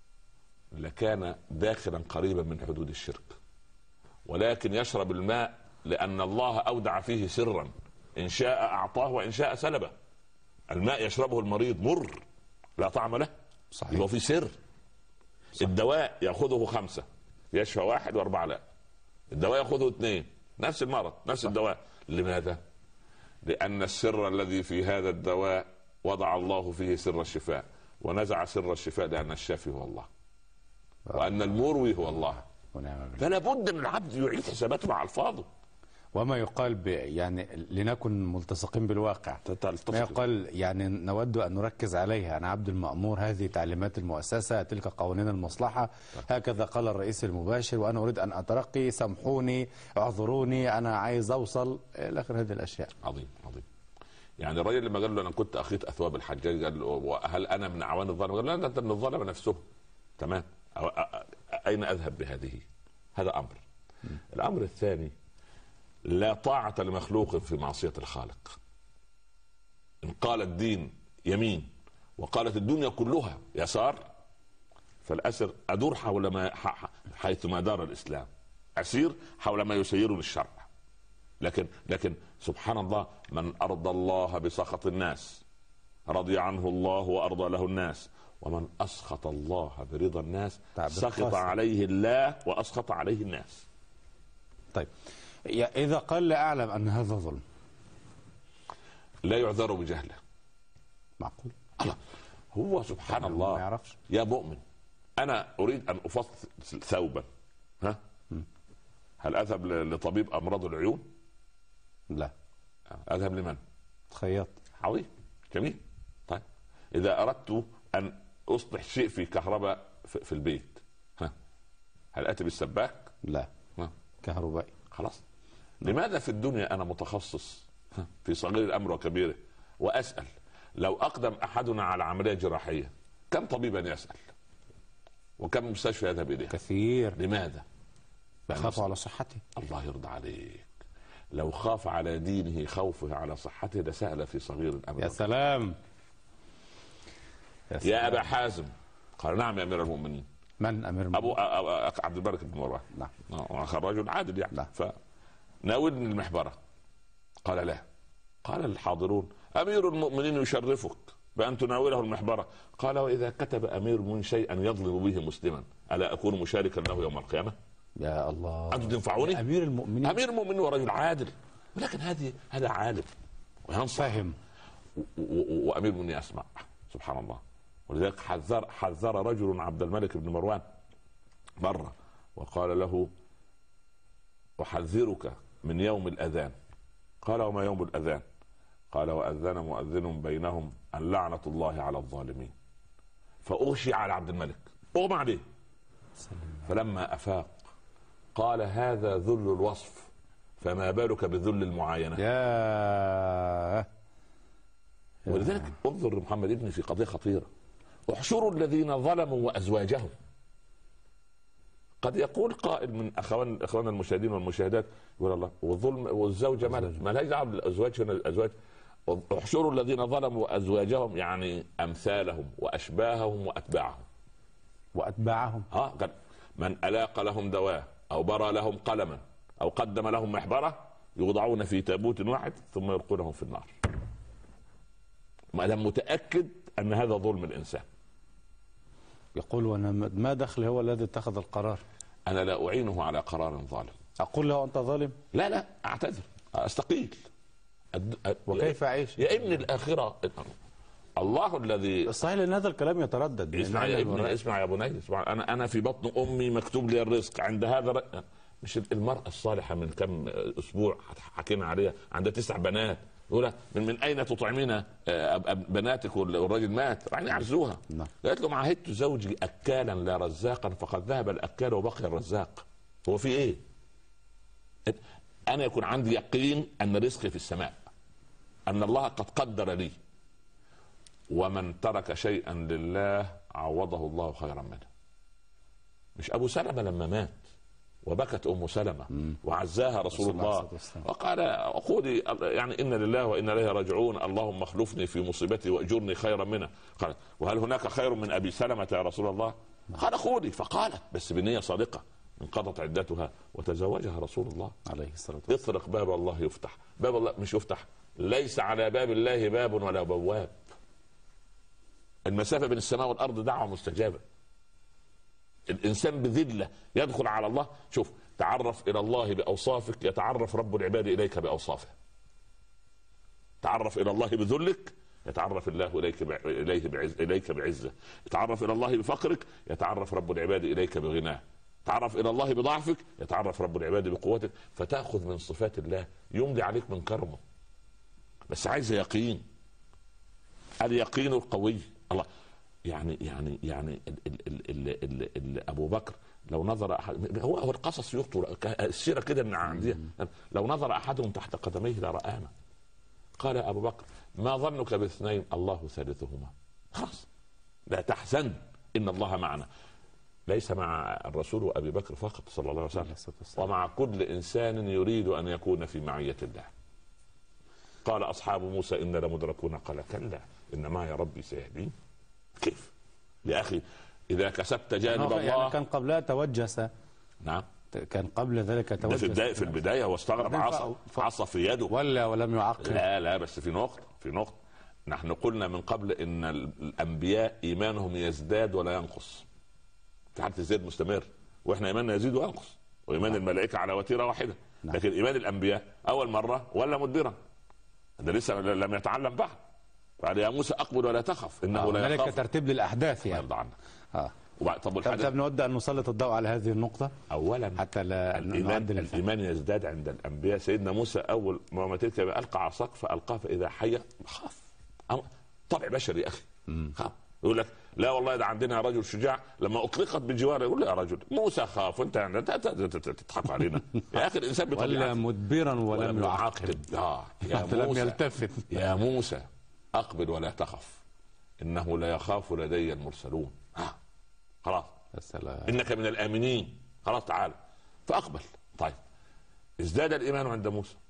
لكان داخلا قريبا من حدود الشرك، ولكن يشرب الماء لان الله اودع فيه سرا ان شاء اعطاه وان شاء سلبه. الماء يشربه المريض مر لا طعم له، صحيح. يبقى في سر. صحيح. الدواء ياخذه خمسه يشفى واحد واربعه لا، الدواء ياخذه اثنين نفس المرض نفس صح. الدواء. لماذا؟ لأن السر الذي في هذا الدواء وضع الله فيه سر الشفاء، ونزع سر الشفاء لأن الشافي هو الله وأن المروي هو الله. فلا بد أن العبد يعيد حساباته مع ألفاظه. وما يقال ب... يعني لنكن ملتصقين بالواقع، ما يقال يعني نود أن نركز عليها. أنا عبد المأمور، هذه تعليمات المؤسسة، تلك قوانين المصلحة، هكذا قال الرئيس المباشر، وأنا أريد أن أترقي، سامحوني، اعذروني، أنا عايز أوصل إلى آخر هذه الأشياء. عظيم عظيم. يعني الرجل لما قال له أنا كنت أخيط أثواب الحجاج، قال له هل أنا من أعوان الظالم؟ قال لا، أنت من الظالم نفسه. تمام. أين أذهب بهذه؟ هذا أمر. م. الأمر الثاني، لا طاعة لمخلوق في معصية الخالق. إن قال الدين يمين وقالت الدنيا كلها يسار، فالأسر أدور حول ما حيث ما دار الإسلام، أسير حول ما يسيرني الشرع. لكن لكن سبحان الله، من أرضى الله بسخط الناس رضي عنه الله وأرضى له الناس، ومن أسخط الله برضا الناس سخط عليه الله وأسخط عليه الناس. طيب إذا قال لا أعلم أن هذا ظلم، لا يعذر بجهله. معقول؟ الله هو سبحان الله ما يعرفش. يا مؤمن، أنا أريد أن أفصل ثوبا، ها؟ م. هل أذهب لطبيب أمراض العيون؟ لا. أذهب لمن؟ خياط. عظيم جميل. طيب إذا أردت أن أصلح شيء في كهرباء في البيت، ها؟ هل أتي بالسباك؟ لا. ها؟ كهربائي. خلاص. لماذا في الدنيا أنا متخصص في صغير الأمر وكبيره، وأسأل لو أقدم أحدنا على عملية جراحية كم طبيبا يسأل وكم مستشفى يذهب إليها؟ كثير. لماذا؟ يخافوا على صحته. الله يرضى عليك. لو خاف على دينه خوفه على صحته لسأل في صغير أبدا. يا سلام. يا, يا أبا حازم. قال نعم يا أمير المؤمنين. من أمير المؤمنين؟ أبو عبد الملك بن مروان. نعم. رجل عادل يعني. فناولني المحبرة. قال لا. قال الحاضرون أمير المؤمنين يشرفك بأن تناوله المحبرة. قال وإذا كتب أمير من شيئا يظلم به مسلما ألا أكون مشاركا له يوم القيامة؟ يا الله. أنتم تنفعوني؟ أمير المؤمنين. أمير المؤمنين ورجل عادل، ولكن هذه هذا عالم وينصح فهم، وأمير المؤمنين يسمع. سبحان الله. ولذلك حذر حذر رجل عبد الملك بن مروان مرة وقال له أحذرك من يوم الأذان. قال وما يوم الأذان؟ قال وأذن مؤذن بينهم أن لعنة الله على الظالمين. فأغشي على عبد الملك، أغمى عليه. فلما أفاق قال هذا ذل الوصف فما بالك بذل المعاينة. يا ولذلك انظر محمد ابني في قضية خطيرة. احشروا الذين ظلموا وأزواجهم. قد يقول قائل من اخوان اخواننا المشاهدين والمشاهدات يقول الله والظلم والزوجه ما لها دعوه بالازواج. هنا الازواج احشروا الذين ظلموا وازواجهم يعني امثالهم واشباههم واتباعهم واتباعهم ها قال من الاق لهم دواء او برى لهم قلما او قدم لهم محبره يوضعون في تابوت واحد ثم يلقونهم في النار. ما دام متاكد ان هذا ظلم الانسان. يقول وانا ما دخل هو الذي اتخذ القرار. انا لا اعينه على قرار ظالم. اقول له انت ظالم؟ لا لا اعتذر استقيل. أد... وكيف اعيش يا ابن الاخره؟ الله الذي صحيح لان هذا الكلام يتردد. اسمع يا ابني، اسمع يا بني، اسمع. انا انا في بطن امي مكتوب لي الرزق عند هذا ر... مش المراه الصالحه من كم اسبوع حكينا عليها عندها تسع بنات يقول من, من اين تطعمين بناتك والراجل مات يعني يعزوها. قالت له عهدت زوجي اكالا لا رزاقا فقد ذهب الاكال وبقي الرزاق. هو في ايه؟ انا يكون عندي يقين ان رزقي في السماء، ان الله قد قدر لي، ومن ترك شيئا لله عوضه الله خيرا منه. مش ابو سلمة لما مات وبكت ام سلمة مم. وعزاها رسول الله وقال قولي يعني ان لله وانا اليه راجعون اللهم اخلفني في مصيبتي واجرني خيرا منها. قال وهل هناك خير من ابي سلمة يا رسول الله؟ قال قولي. فقالت بس بنية صادقة انقضت عدتها وتزوجها رسول الله عليه الصلاة والسلام. اطرق باب الله يفتح. باب الله مش يفتح، ليس على باب الله باب ولا بواب. المسافة بين السماء والارض دعوة مستجابة. الانسان بذله يدخل على الله. شوف تعرف الى الله باوصافك يتعرف رب العباد اليك باوصافه. تعرف الى الله بذلك يتعرف الله اليك اليه بعز اليك بعزه. تعرف الى الله بفقرك يتعرف رب العباد اليك بغناه. تعرف الى الله بضعفك يتعرف رب العباد بقوتك. فتاخذ من صفات الله يملي عليك من كرمه. بس عايز يقين. اليقين القوي. الله يعني يعني يعني ال ال ال ال ال ابو بكر لو نظر أحد هو هو القصص يخطر السيره كده من عندي. لو نظر احدهم تحت قدميه لرآنا. قال ابو بكر ما ظنك باثنين الله ثالثهما. خلاص لا تحزن ان الله معنا. ليس مع الرسول وابي بكر فقط صلى الله عليه وسلم ومع كل انسان يريد ان يكون في معيه الله. قال اصحاب موسى انا لمدركون قال كلا ان معي ربي سيهدين. كيف يا اخي اذا كسبت جانب الله يعني كان قبلها توجس. نعم كان قبل ذلك توجس في البدايه في البدايه هو استغرب عصا عصا في يده ولا ولم يعقل. لا لا بس في نقطه في نقطه نحن قلنا من قبل ان الانبياء ايمانهم يزداد ولا ينقص. في حاله الزياد مستمر واحنا ايماننا يزيد وينقص. وايمان نعم. الملائكه على وتيره واحده. نعم. لكن ايمان الانبياء اول مره ولا مدبرا. ده لسه لم يتعلم بعد. قال يا موسى اقبل ولا تخف انه آه لا يخاف. ترتيب للاحداث يعني. يرضى عنك. اه طب طب نود ان نسلط الضوء على هذه النقطه اولا حتى لا الايمان, الإيمان يزداد عند الانبياء. سيدنا موسى اول ما تلك القى عصاك فالقاه فاذا حيه خاف. طبع بشري يا اخي خاف. يقول لك لا والله ده عندنا رجل شجاع لما اطلقت بجواره يقول له يا رجل موسى خاف وانت تضحك علينا يا اخي. الانسان بطبيعته ولا مدبرا ولم يعقل. اه يا لم يلتفت. يا موسى اقبل ولا تخف انه لا يخاف لدي المرسلون. ها خلاص السلام. انك من الامنين. خلاص تعال فاقبل. طيب ازداد الايمان عند موسى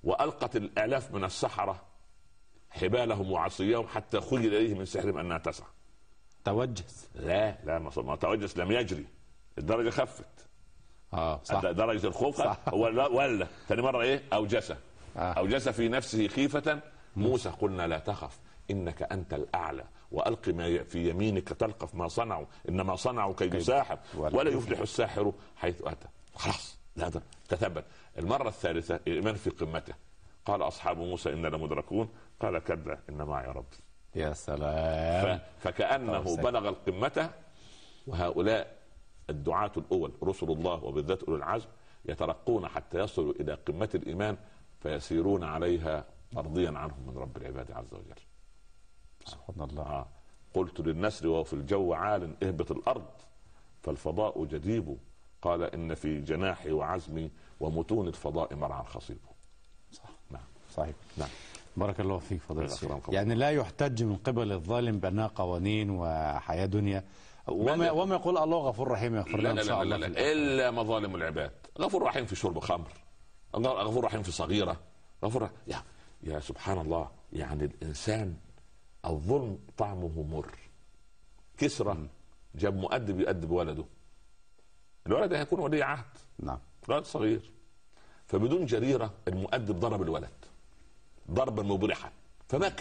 وألقت الآلاف من السحرة حبالهم وعصيهم حتى خيل إليه من سحرهم أنها تسعى. توجس؟ لا لا ما توجس، لم يجري، الدرجة خفت. اه صح. درجة الخوف ولا ولا ثاني مرة ايه اوجس آه. اوجس في نفسه خيفة موسى قلنا لا تخف انك انت الاعلى والق ما في يمينك تلقف ما صنعوا انما صنعوا كيد ساحر ولا يفلح الساحر حيث اتى. خلاص لا تثبت. المرة الثالثة الايمان في قمته. قال اصحاب موسى انا لمدركون قال كلا ان معي ربي. يا سلام. فكأنه بلغ القمة. وهؤلاء الدعاة الأول رسل الله وبالذات أولو العزم يترقون حتى يصلوا إلى قمة الإيمان فيسيرون عليها مرضيا عنهم من رب العباد عز وجل. سبحان الله. آه. قلت للنسر وهو في الجو عال اهبط الأرض فالفضاء جديب قال إن في جناحي وعزمي ومتون الفضاء مرعى خصيب. صح. نعم. صحيح. نعم. بارك الله فيك فضيلة الشيخ. يعني لا يحتج من قبل الظالم بأنها قوانين وحياة دنيا وما, وما يقول الله غفور رحيم يغفر لنا ان شاء الله. لا لا لا الا مظالم العباد. غفور رحيم في شرب خمر، غفور رحيم في صغيره، غفور رحيم. يا, يا سبحان الله. يعني الانسان الظلم طعمه مر. كسرى جاب مؤدب يؤدب ولده، الولد هيكون ولي عهد. نعم. ولد صغير فبدون جريره المؤدب ضرب الولد ضربا مبرحا فبكى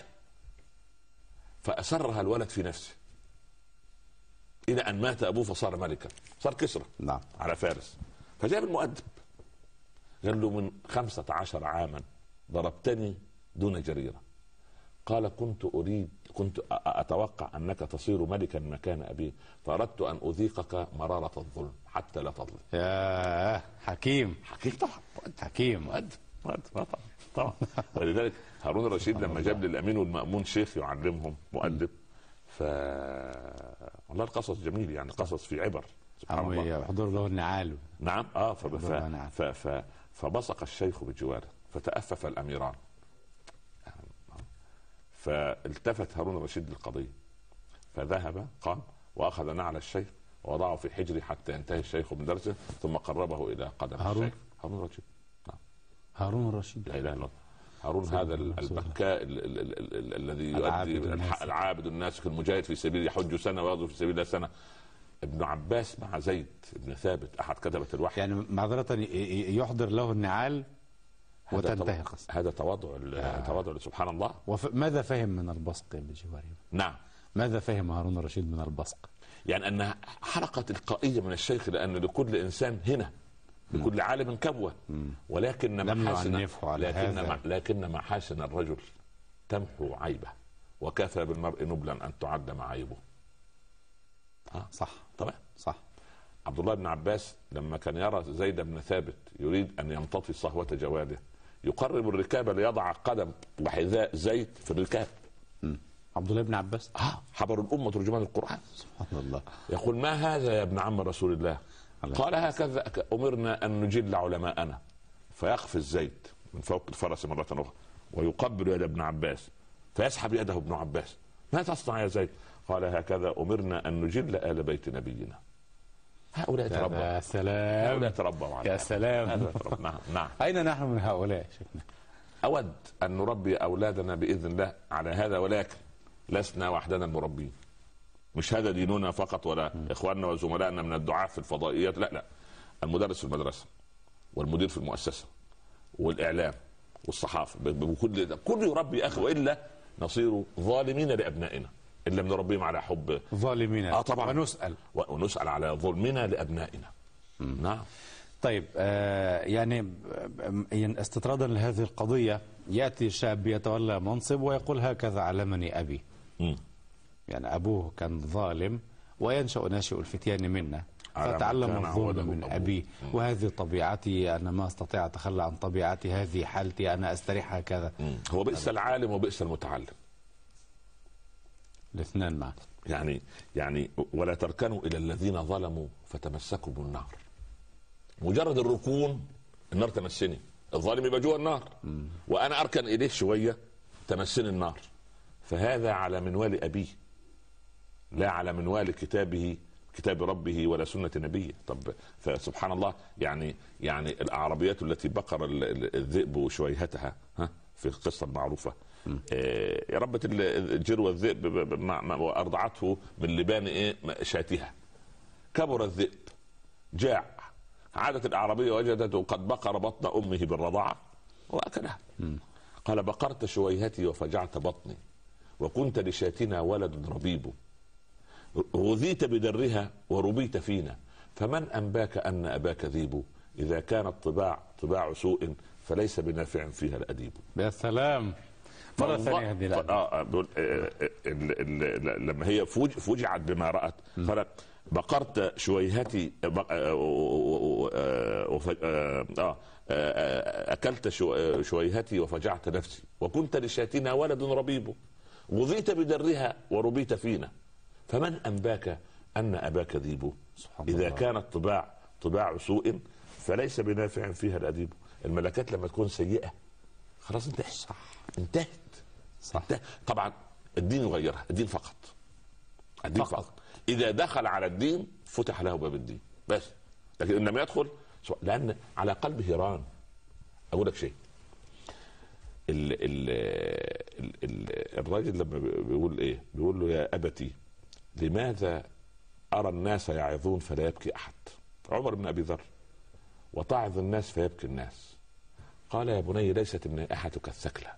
فاسرها الولد في نفسه إلى أن مات أبوه فصار ملكا، صار كسرى. نعم. على فارس. فجاب المؤدب قال له من خمسة عشر عاما ضربتني دون جريرة. قال كنت أريد كنت أتوقع أنك تصير ملكا مكان أبيه فأردت أن أذيقك مرارة الظلم حتى لا تظلم. يا حكيم. حكيم طبعا. حكيم. مؤدب مؤدب طبعا طبعا. ولذلك هارون الرشيد لما جاب للأمين والمأمون شيخ يعلمهم مؤدب ف والله القصص جميل يعني قصص في عبر سبحان الله. حضور له النعال. نعم اه ف... ف... ف... ف... فبصق الشيخ بجواره فتأفف الأميران فالتفت هارون الرشيد للقضية فذهب قام وأخذ نعل الشيخ ووضعه في حجره حتى ينتهي الشيخ من درسه ثم قربه إلى قدم هارون. الشيخ. هارون الرشيد. نعم. هارون الرشيد. لا إله إلا الله. هارون هذا البكاء الذي يؤدي العابد الناسك المجاهد في سبيل يحج سنه ويغزو في سبيل الله سنه. ابن عباس مع زيد بن ثابت احد كتبه الوحي يعني معذره يحضر له النعال وتنتهي القصه. هذا تواضع آه. تواضع سبحان الله. وماذا فهم من البصق بجواره؟ نعم. ماذا فهم هارون الرشيد من البصق؟ يعني انها حركه تلقائيه من الشيخ لان لكل انسان هنا لكل عالم كبوة ولكن محاسن لكن لكن محاسن الرجل تمحو عيبه وكفى بالمرء نبلا ان تعد معايبه. اه صح طبعا صح. عبد الله بن عباس لما كان يرى زيد بن ثابت يريد ان يمتطي صهوة جواده يقرب الركاب ليضع قدم وحذاء زيد في الركاب. م. عبد الله بن عباس اه حبر الامه ترجمان القران. سبحان الله. يقول ما هذا يا ابن عم رسول الله؟ قال هكذا امرنا ان نجل علماءنا. فيقفز زيد من فوق الفرس مره اخرى ويقبل يد ابن عباس فيسحب يده ابن عباس. ما تصنع يا زيد؟ قال هكذا امرنا ان نجل ال بيت نبينا. هؤلاء تربوا. يا سلام. هؤلاء تربوا على يا سلام. نعم نعم. اين نحن من هؤلاء شيخنا؟ اود ان نربي اولادنا باذن الله على هذا ولكن لسنا وحدنا المربين. مش هذا ديننا فقط ولا م. اخواننا وزملائنا من الدعاة في الفضائيات. لا لا. المدرس في المدرسه والمدير في المؤسسه والاعلام والصحافه بكل كل يربي اخي والا نصير ظالمين لابنائنا ان لم نربيهم على حب. ظالمين. اه طبعا. ونسال ونسال على ظلمنا لابنائنا. م. نعم. طيب آه يعني استطرادا لهذه القضيه ياتي شاب يتولى منصب ويقول هكذا علمني ابي. م. يعني ابوه كان ظالم وينشا ناشئ الفتيان منا فتعلم الظلم من ابيه وهذه طبيعتي انا ما استطيع اتخلى عن طبيعتي هذه حالتي انا استريح هكذا. هو بئس العالم وبئس المتعلم الاثنان معا. يعني يعني ولا تركنوا الى الذين ظلموا فتمسكوا بالنار. مجرد الركون النار تمسني. الظالم يبقى جوه النار م. وانا اركن اليه شويه تمسني النار. فهذا على منوال ابيه لا على منوال كتابه كتاب ربه ولا سنة نبيه. طب فسبحان الله، يعني يعني الأعرابيات التي بقر الذئب وشويهتها ها في القصة المعروفة، آه ربت الجروة الذئب وأرضعته من لبان إيه شاتها، كبر الذئب جاع، عادت الأعرابية وجدته قد بقر بطن أمه بالرضاعة وأكلها. قال بقرت شويهتي وفجعت بطني وكنت لشاتنا ولد ربيب، غذيت بدرها وربيت فينا، فمن أنباك أن أباك ذيب، إذا كانت طباع طباع سوء فليس بنافع فيها الأديب. يا سلام. مرة ثانية هذه ف... آه ال... ال... ال... لما هي فوج... فوجعت بما رأت قالت بقرت شويهتي بق... وف... آه... أكلت شو... شويهتي وفجعت نفسي وكنت لشاتنا ولد ربيب، غذيت بدرها وربيت فينا، فمن أنباك أن أباك ذيب، إذا كانت طباع طباع سوء فليس بنافع فيها الأديب. الملكات لما تكون سيئة خلاص انتهت. صح. انتهت. صح. انتهت. طبعا الدين يغيرها، الدين فقط الدين فقط. فقط إذا دخل على الدين فتح له باب الدين بس، لكن إن لم يدخل، لأن على قلبه ران. أقول لك شيء، ال ال ال ال الراجل لما بيقول ايه، بيقول له يا ابتي لماذا ارى الناس يعظون فلا يبكي احد؟ عمر بن ابي ذر، وتعظ الناس فيبكي الناس. قال يا بني ليست النائحة كالثكلى.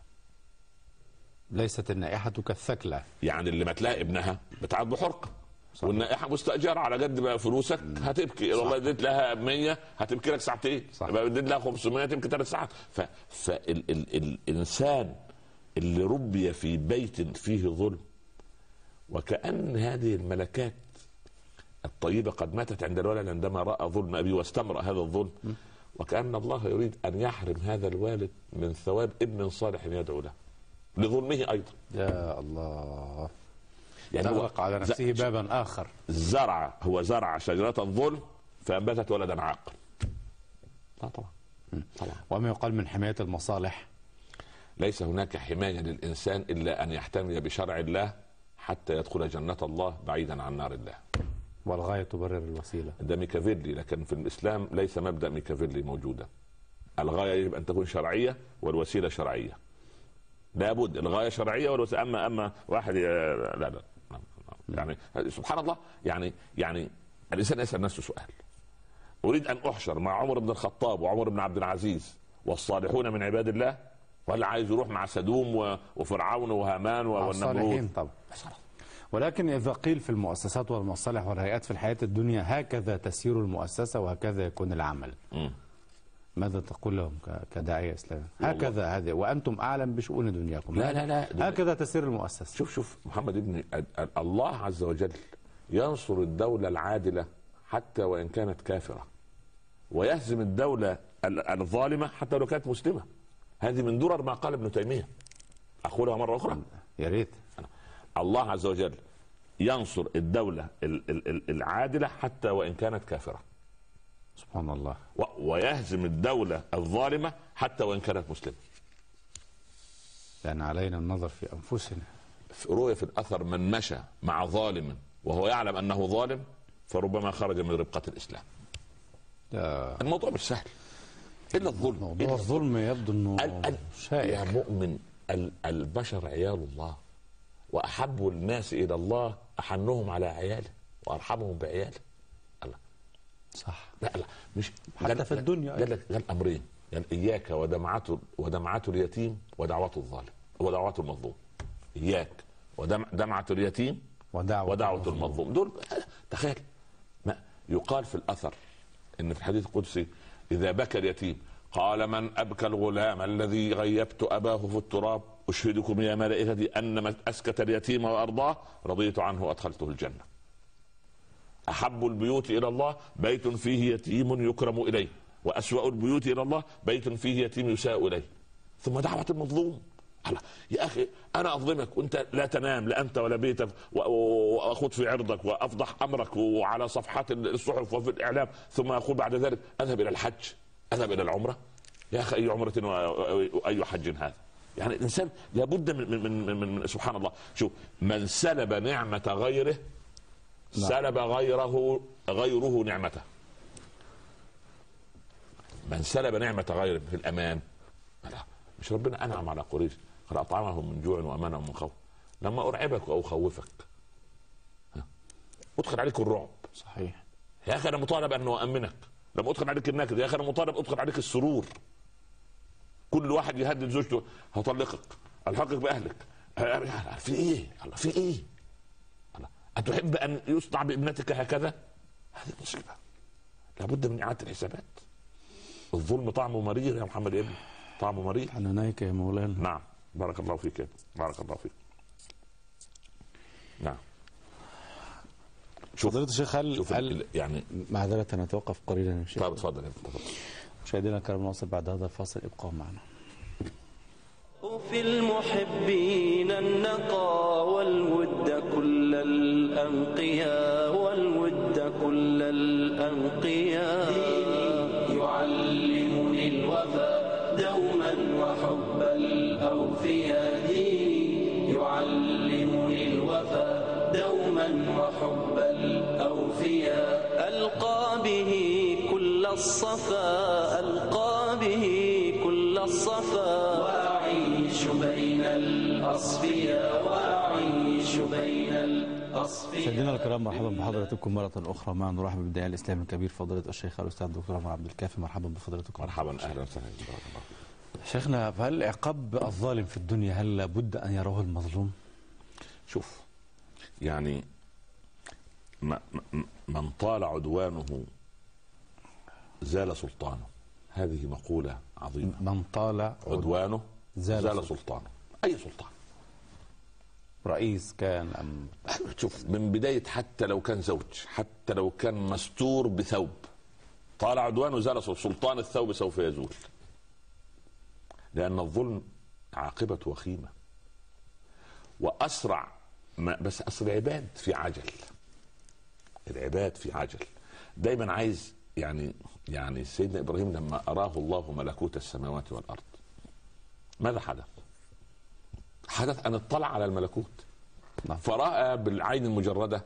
ليست النائحة كالثكلى، يعني اللي ما تلاقي ابنها بتعض بحرقة، والنائحة مستأجرة على قد بقى فلوسك هتبكي. والله اديت لها مية هتبكي لك ساعتين، يبقى اديت لها خمسمية تبكي ثلاث ساعات. فالإنسان اللي ربي في بيت فيه ظلم، وكأن هذه الملكات الطيبة قد ماتت عند الولد عندما رأى ظلم أبيه واستمر هذا الظلم، وكأن الله يريد أن يحرم هذا الوالد من ثواب ابن صالح يدعو له لظلمه أيضا. يا الله، يعني طلق على نفسه بابا آخر. زرع هو زرع شجرة الظلم فأنبتت ولدا عاقل. لا طبعا. طبعا. وما يقال من حماية المصالح، ليس هناك حماية للإنسان إلا أن يحتمي بشرع الله حتى يدخل جنة الله بعيدا عن نار الله. والغاية تبرر الوسيلة. ده ميكافيلي، لكن في الإسلام ليس مبدأ ميكافيلي موجودا. الغاية يجب أن تكون شرعية والوسيلة شرعية. لابد الغاية شرعية والوسيلة. أما أما واحد لا لا يعني سبحان الله، يعني يعني الإنسان يسأل نفسه سؤال: أريد أن أحشر مع عمر بن الخطاب وعمر بن عبد العزيز والصالحون من عباد الله، ولا عايز يروح مع سدوم وفرعون وهامان والنمرود؟ طبعا. ولكن إذا قيل في المؤسسات والمصالح والهيئات في الحياة الدنيا هكذا تسير المؤسسة وهكذا يكون العمل، م. ماذا تقول لهم كداعية إسلامي؟ هكذا هذا وأنتم أعلم بشؤون دنياكم. لا لا لا هكذا تسير المؤسسة. شوف شوف محمد ابن الله عز وجل ينصر الدولة العادلة حتى وإن كانت كافرة، ويهزم الدولة الظالمة حتى لو كانت مسلمة. هذه من درر ما قال ابن تيمية. أقولها مرة أخرى يا ريت. الله عز وجل ينصر الدولة العادلة حتى وإن كانت كافرة، سبحان الله، ويهزم الدولة الظالمة حتى وإن كانت مسلمة. لأن علينا النظر في أنفسنا. رؤية في الأثر: من مشى مع ظالم وهو يعلم أنه ظالم فربما خرج من ربقة الإسلام. ده الموضوع مش سهل إلا الظلم. موضوع الظلم يبدو أنه شائك. يا مؤمن، البشر عيال الله، وأحب الناس إلى الله أحنهم على عياله وأرحمهم بعياله. الله صح. لا لا مش حتى في الدنيا قال لك قال أمرين، يعني إياك ودمعة ودمعة اليتيم ودعوة الظالم ودعوة المظلوم. إياك ودمعة اليتيم ودعوة, ودعوة المظلوم. دول تخيل ما يقال في الأثر إن في الحديث القدسي: إذا بكى اليتيم قال من أبكى الغلام الذي غيبت أباه في التراب أشهدكم يا ملائكتي أن من أسكت اليتيم وأرضاه رضيت عنه وأدخلته الجنة. أحب البيوت إلى الله بيت فيه يتيم يكرم إليه، وأسوأ البيوت إلى الله بيت فيه يتيم يساء إليه. ثم دعوة المظلوم. يا أخي أنا أظلمك وأنت لا تنام، لا أنت ولا بيتك، وأخذ في عرضك وأفضح أمرك وعلى صفحات الصحف وفي الإعلام، ثم أقول بعد ذلك أذهب إلى الحج، أذهب إلى العمرة. يا أخي أي عمرة وأي حج هذا؟ يعني الإنسان لابد من, من, من, من, من سبحان الله. شوف، من سلب نعمة غيره سلب غيره غيره نعمته. من سلب نعمة غيره في الأمان، لا مش ربنا أنعم على قريش قد أطعمهم من جوع وأمانهم من خوف. لما أرعبك أو أخوفك أدخل عليك الرعب، صحيح يا أخي أنا مطالب أن أؤمنك. لما أدخل عليك النكد يا أخي أنا مطالب أدخل عليك السرور. كل واحد يهدد زوجته هطلقك، ألحقك بأهلك، في إيه؟ الله في إيه؟ الله أتحب أن يصنع بابنتك هكذا؟ هذه مصيبة لابد من إعادة الحسابات. الظلم طعمه مرير يا محمد ابني، طعمه مرير. حنانيك يا مولانا. نعم بارك الله فيك، بارك الله فيك. نعم فضيلة الشيخ هل, هل يعني معذرة نتوقف قليلا يا شيخ؟ طيب اتفضل يا تفضل. مشاهدينا الكرام نواصل بعد هذا الفاصل، ابقوا معنا. في المحبين النقى والود كل الأنقياء، والود كل الأنقياء. يعلمني الوفاء دوما وحب الأوفياء. يعلمني الوفاء دوما وحب الأوفياء. ألقى به كل الصفا، ألقى به كل الصفا. وأعيش بين الأصفياء، وأعيش بين الأصفياء. مشاهدينا الكرام مرحبا بحضراتكم مرة أخرى. معنا نرحب بالداعية الإسلامي الكبير فضيلة الشيخ الأستاذ الدكتور عمر عبد الكافي. مرحبا بفضيلتكم. مرحبا أهلا وسهلا. شيخنا هل عقاب الظالم في الدنيا هل لابد أن يراه المظلوم؟ شوف يعني من طال عدوانه زال سلطانه، هذه مقولة عظيمة. من طال عدوانه زال, زال سلطانه. سلطانه. أي سلطان، رئيس كان أم شوف من بداية حتى لو كان زوج، حتى لو كان مستور بثوب، طال عدوانه زال سلطان الثوب سوف يزول. لأن الظلم عاقبة وخيمة. وأسرع ما بس أصل العباد في عجل، العباد في عجل دايما عايز يعني يعني سيدنا إبراهيم لما أراه الله ملكوت السماوات والأرض ماذا حدث؟ حدث أن اطلع على الملكوت فرأى بالعين المجردة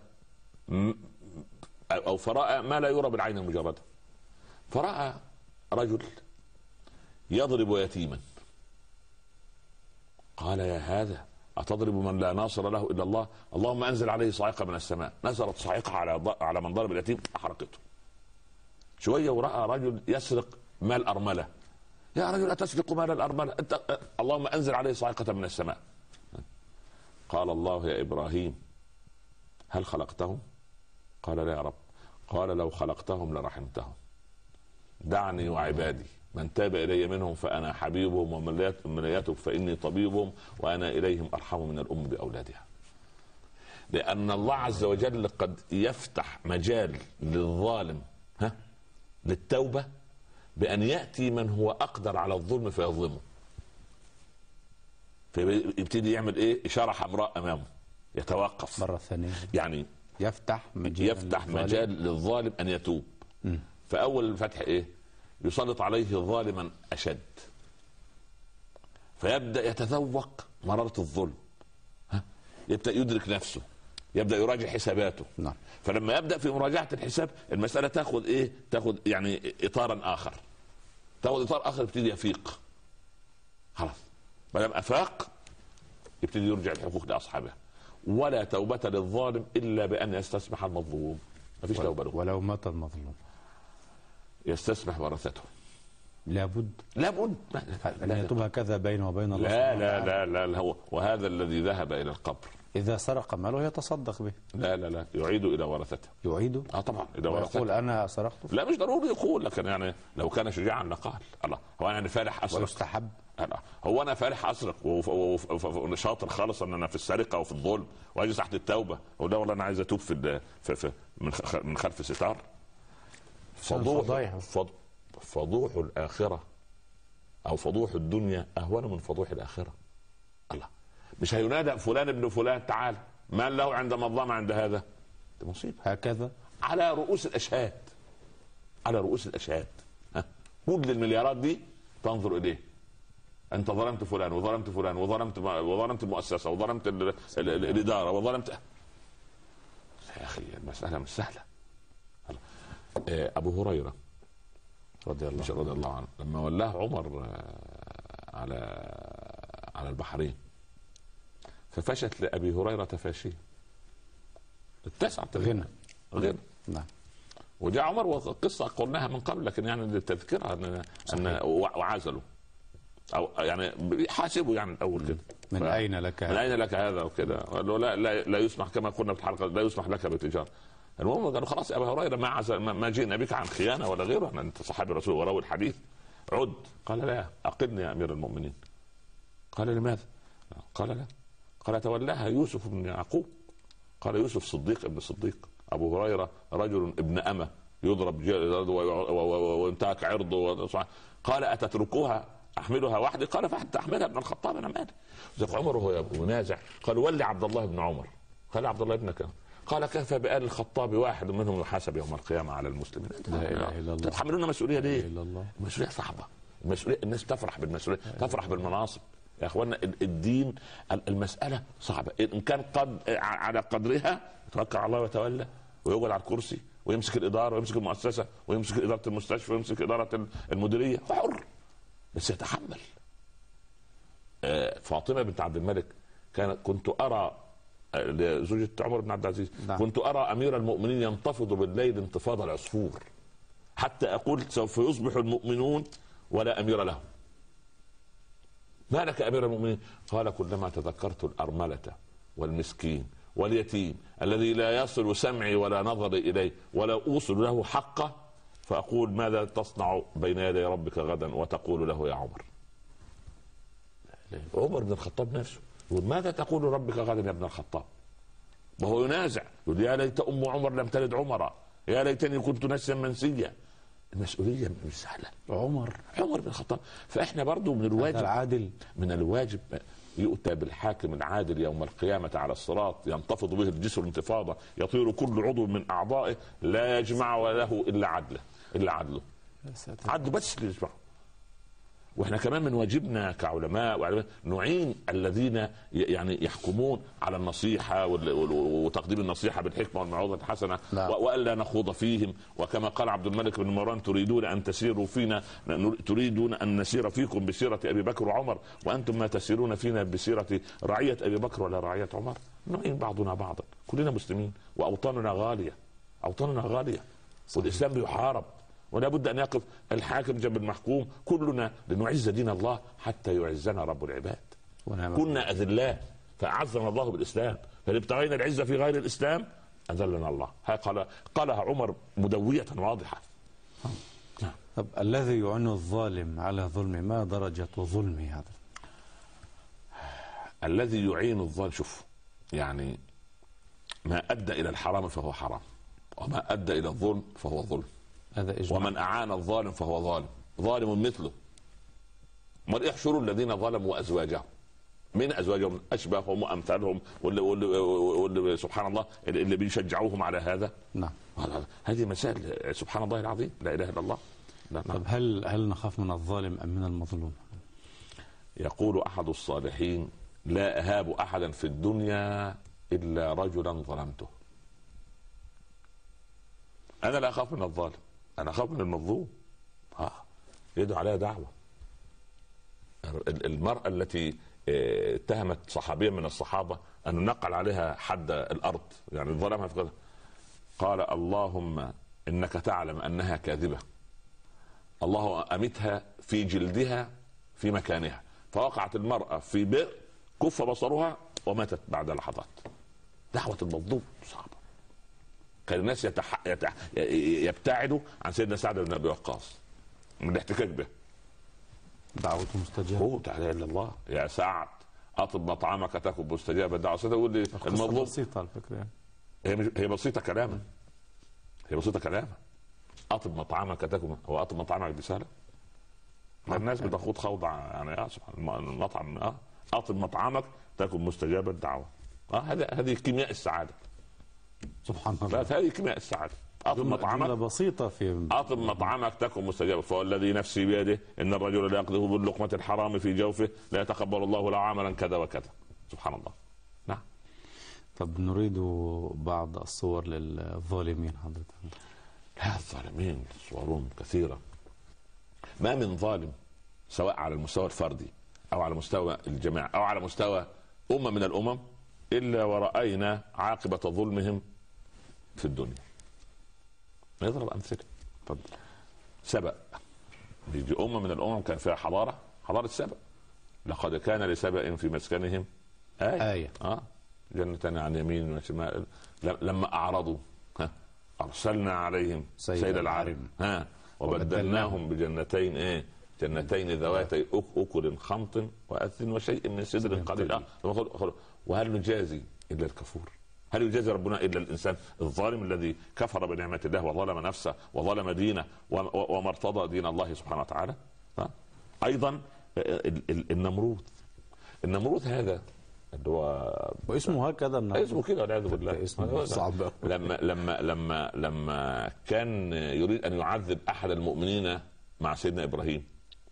أو فرأى ما لا يرى بالعين المجردة. فرأى رجل يضرب يتيما، قال يا هذا أتضرب من لا ناصر له إلا الله؟ اللهم أنزل عليه صاعقة من السماء. نزلت صاعقة على على من ضرب اليتيم أحرقته. شوية ورأى رجل يسرق مال أرملة، يا رجل أتسرق مال الأرملة؟ أنت اللهم أنزل عليه صاعقة من السماء. قال الله يا إبراهيم هل خلقتهم؟ قال لا يا رب. قال لو خلقتهم لرحمتهم. دعني وعبادي من تاب إلي منهم فأنا حبيبهم، ومن لا يتب فإني طبيبهم، وأنا إليهم أرحم من الأم بأولادها. لأن الله عز وجل قد يفتح مجال للظالم ها للتوبة بأن يأتي من هو أقدر على الظلم فيظلمه، فيبتدي يعمل إيه؟ إشارة حمراء أمامه يتوقف مرة ثانية، يعني يفتح مجال يفتح للظالم. مجال للظالم أن يتوب. م. فأول الفتح إيه؟ يسلط عليه ظالما أشد، فيبدأ يتذوق مرارة الظلم، ها؟ يبدأ يدرك نفسه، يبدأ يراجع حساباته. نعم. فلما يبدأ في مراجعة الحساب المسألة تأخذ إيه؟ تأخذ يعني إطارا آخر، تأخذ إطار آخر، يبتدي يفيق. خلاص ما دام أفاق يبتدي يرجع الحقوق لأصحابها. ولا توبة للظالم إلا بأن يستسمح المظلوم. ما فيش توبة له. ولو مات المظلوم يستسمح ورثته. لابد لابد أن يتوب هكذا بينه وبين الله. لا لا لا لا, لا هو وهذا الذي ذهب إلى القبر إذا سرق ماله يتصدق به. لا لا لا يعيد إلى ورثته. يعيد؟ اه طبعا إلى ورثته. يقول أنا سرقته؟ لا مش ضروري يقول، لكن يعني لو كان شجاعا لقال الله هو أنا فالح أسرق. ويستحب. هو أنا فالح أسرق وشاطر خالص أن أنا في السرقة وفي الظلم وأجلس تحت التوبة ولا والله أنا عايز أتوب في, في, في من خلف ستار. فضوح فضوح الآخرة أو فضوح الدنيا أهون من فضوح الآخرة. الله مش هينادى فلان ابن فلان تعال ما له عند مظلمة عند هذا؟ دي مصيبة. هكذا على رؤوس الأشهاد، على رؤوس الأشهاد كل المليارات دي تنظر إليه. أنت ظلمت فلان وظلمت فلان وظلمت وظلمت المؤسسة وظلمت الإدارة وظلمت. يا اخي المساله مش سهله. ابو هريره رضي الله رضي الله عنه لما ولاه عمر على على البحرين ففشت لابي هريره تفاشيه اتسعت غنى غنى نعم. وجاء عمر وقصه قلناها من قبل لكن يعني للتذكره ان ان وعزلوا او يعني حاسبوا يعني الاول كده من ف... اين لك من اين لك هذا وكده قال له لا لا لا يسمح كما قلنا في الحلقه لا يسمح لك بالتجاره. المهم قالوا خلاص يا ابا هريره ما عزل ما جئنا بك عن خيانه ولا غيره انت صحابي الرسول وراوي الحديث عد. قال لا اقلني يا امير المؤمنين. قال لماذا؟ قال لا قال تولاها يوسف بن يعقوب. قال يوسف صديق ابن صديق. ابو هريره رجل ابن امه يضرب وينتهك عرضه. قال اتتركوها احملها وحدي؟ قال فحتى احملها ابن الخطاب انا مالي. ذاك عمر وهو منازع قال ولي عبد الله بن عمر. قال عبد الله ابنك. قال كفى بآل الخطاب واحد منهم يحاسب يوم القيامه على المسلمين. لا اله الا الله. تتحملون مسؤوليه ليه؟ المسؤوليه صعبه. المسؤوليه الناس تفرح بالمسؤوليه تفرح بالمناصب يا اخوانا. الدين المساله صعبه ان كان قد على قدرها يتوكل على الله ويتولى ويقعد على الكرسي ويمسك الاداره ويمسك المؤسسه ويمسك اداره المستشفى ويمسك اداره المديريه حر بس يتحمل. فاطمه بنت عبد الملك كانت كنت ارى زوجة عمر بن عبد العزيز نعم. كنت ارى امير المؤمنين ينتفض بالليل انتفاض العصفور حتى اقول سوف يصبح المؤمنون ولا امير لهم. ما لك امير المؤمنين؟ قال كلما تذكرت الارمله والمسكين واليتيم الذي لا يصل سمعي ولا نظري اليه ولا اوصل له حقه فاقول ماذا تصنع بين يدي ربك غدا وتقول له يا عمر. عمر بن الخطاب نفسه يقول ماذا تقول ربك غدا يا ابن الخطاب؟ وهو ينازع يقول يا ليت ام عمر لم تلد عمر يا ليتني كنت نسيا منسيا. المسؤوليه مش سهله. عمر عمر بن الخطاب. فاحنا برضو من الواجب العادل من الواجب يؤتى بالحاكم العادل يوم القيامه على الصراط ينتفض به الجسر انتفاضه يطير كل عضو من اعضائه لا يجمع له الا عدله الا عدله عدله بس اللي يجمعه. واحنا كمان من واجبنا كعلماء نعين الذين يعني يحكمون على النصيحه وتقديم النصيحه بالحكمه والموعظه الحسنه والا نخوض فيهم. وكما قال عبد الملك بن مروان تريدون ان تسيروا فينا تريدون ان نسير فيكم بسيره ابي بكر وعمر وانتم ما تسيرون فينا بسيره رعيه ابي بكر ولا رعيه عمر. نعين بعضنا بعضا كلنا مسلمين واوطاننا غاليه اوطاننا غاليه والاسلام بيحارب ولا بد أن يقف الحاكم جنب المحكوم كلنا لنعز دين الله حتى يعزنا رب العباد. كنا أذلاء فأعزنا الله بالإسلام فإن ابتغينا العزة في غير الإسلام أذلنا الله. قال قالها عمر مدوية واضحة. طب الذي يعين الظالم على ظلمه ما درجة ظلمه هذا؟ الذي يعين الظالم شوف يعني ما أدى إلى الحرام فهو حرام وما أدى إلى الظلم فهو ظلم. هذا إجماع. ومن أعان الظالم فهو ظالم ظالم مثله. من يحشروا الذين ظلموا أزواجهم من أزواجهم أشباههم وأمثالهم واللي, واللي, واللي سبحان الله اللي بيشجعوهم على هذا. نعم. هذه مسائل سبحان الله العظيم لا إله إلا الله. لا طب هل هل نخاف من الظالم أم من المظلوم؟ يقول أحد الصالحين لا أهاب أحدا في الدنيا إلا رجلا ظلمته. أنا لا أخاف من الظالم أنا أخاف من المظلوم. آه. يدعو عليها دعوة. المرأة التي اتهمت صحابيا من الصحابة أن نقل عليها حد الأرض يعني ظلمها في قدر. قال اللهم إنك تعلم أنها كاذبة الله أمتها في جلدها في مكانها. فوقعت المرأة في بئر كف بصرها وماتت بعد لحظات. دعوة المظلوم صعبة. كان الناس يتح... يتح... يبتعدوا عن سيدنا سعد بن ابي وقاص من الاحتكاك به. دعوته مستجابه. هو تعالى الى الله يا سعد اطب مطعمك تكن مستجابه الدعوه. يقول لي المظلوم بسيطه على فكره هي مش... هي بسيطه كلاما هي بسيطه كلاما اطب مطعمك تكن هو اطب مطعمك بسهله. الناس بتخوض خوض يعني اه سبحان المطعم اه اطب مطعمك تكن مستجابه الدعوه. اه هذا هذه كيمياء السعاده سبحان الله. هذه كيمياء السعاده. أطب مطعمك بسيطة في أطب مطعمك تكن مستجابة. فالذي نفسي بيده إن الرجل لا يقذف باللقمة الحرام في جوفه لا يتقبل الله له عملا كذا وكذا. سبحان الله. نعم. طب نريد بعض الصور للظالمين حضرتك. لا، الظالمين صورهم كثيرة. ما من ظالم سواء على المستوى الفردي أو على مستوى الجماعة أو على مستوى أمة من الأمم إلا ورأينا عاقبة ظلمهم في الدنيا. نضرب أمثلة. تفضل. سبأ، دي أمة من الأمم كان فيها حضارة، حضارة سبأ. لقد كان لسبأ في مسكنهم آية, آية. آه. جنتان عن يمين وشمال لما أعرضوا ها أرسلنا عليهم سيل العارم ها وبدلناهم بجنتين إيه جنتين ذواتي أكل خمط وأثل وشيء من سدر قليل. وهل نجازي إلا الكفور؟ هل يجازي ربنا إلا الإنسان الظالم الذي كفر بنعمة الله وظلم نفسه وظلم دينه وما ارتضى دين الله سبحانه وتعالى؟ ها؟ أيضا النمرود. النمرود هذا اللي هو واسمه هكذا النمرود. اسمه كده والعياذ بالله. اسمه صعب. لما لما لما لما كان يريد أن يعذب أحد المؤمنين مع سيدنا إبراهيم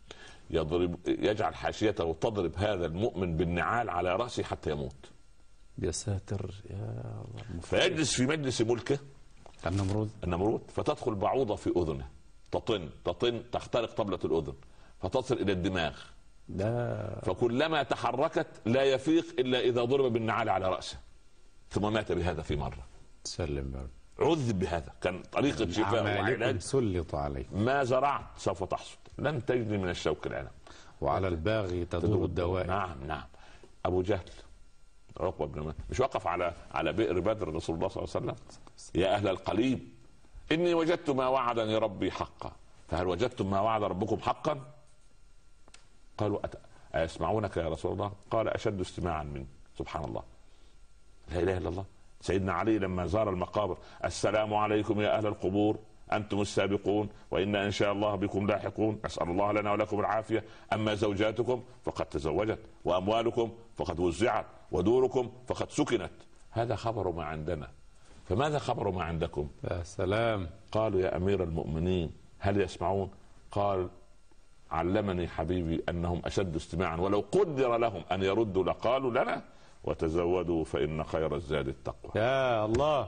يضرب يجعل حاشيته تضرب هذا المؤمن بالنعال على رأسه حتى يموت. يا ساتر يا الله. فيجلس في مجلس ملكه النمرود النمرود فتدخل بعوضة في أذنه تطن تطن تخترق طبلة الأذن فتصل إلى الدماغ. ده فكلما تحركت لا يفيق إلا إذا ضرب بالنعال على رأسه ثم مات بهذا في مرة. سلم بارد. عذب بهذا. كان طريقة شفاء وعلاج. سلط عليه. ما زرعت سوف تحصد لن تجني من الشوك العنب وعلى الباغي تدور الدوائر. نعم نعم. أبو جهل عقبة بن مسعود مش وقف على على بئر بدر رسول الله صلى الله عليه وسلم يا أهل القليب إني وجدت ما وعدني ربي حقا فهل وجدتم ما وعد ربكم حقا؟ قالوا أيسمعونك يا رسول الله؟ قال أشد استماعا مني. سبحان الله لا إله إلا الله. سيدنا علي لما زار المقابر السلام عليكم يا أهل القبور أنتم السابقون وإنا إن شاء الله بكم لاحقون أسأل الله لنا ولكم العافية أما زوجاتكم فقد تزوجت وأموالكم فقد وزعت ودوركم فقد سكنت. هذا خبر ما عندنا فماذا خبر ما عندكم؟ يا سلام. قالوا يا أمير المؤمنين هل يسمعون؟ قال علمني حبيبي أنهم أشد استماعا ولو قدر لهم أن يردوا لقالوا لنا وتزودوا فإن خير الزاد التقوى. يا الله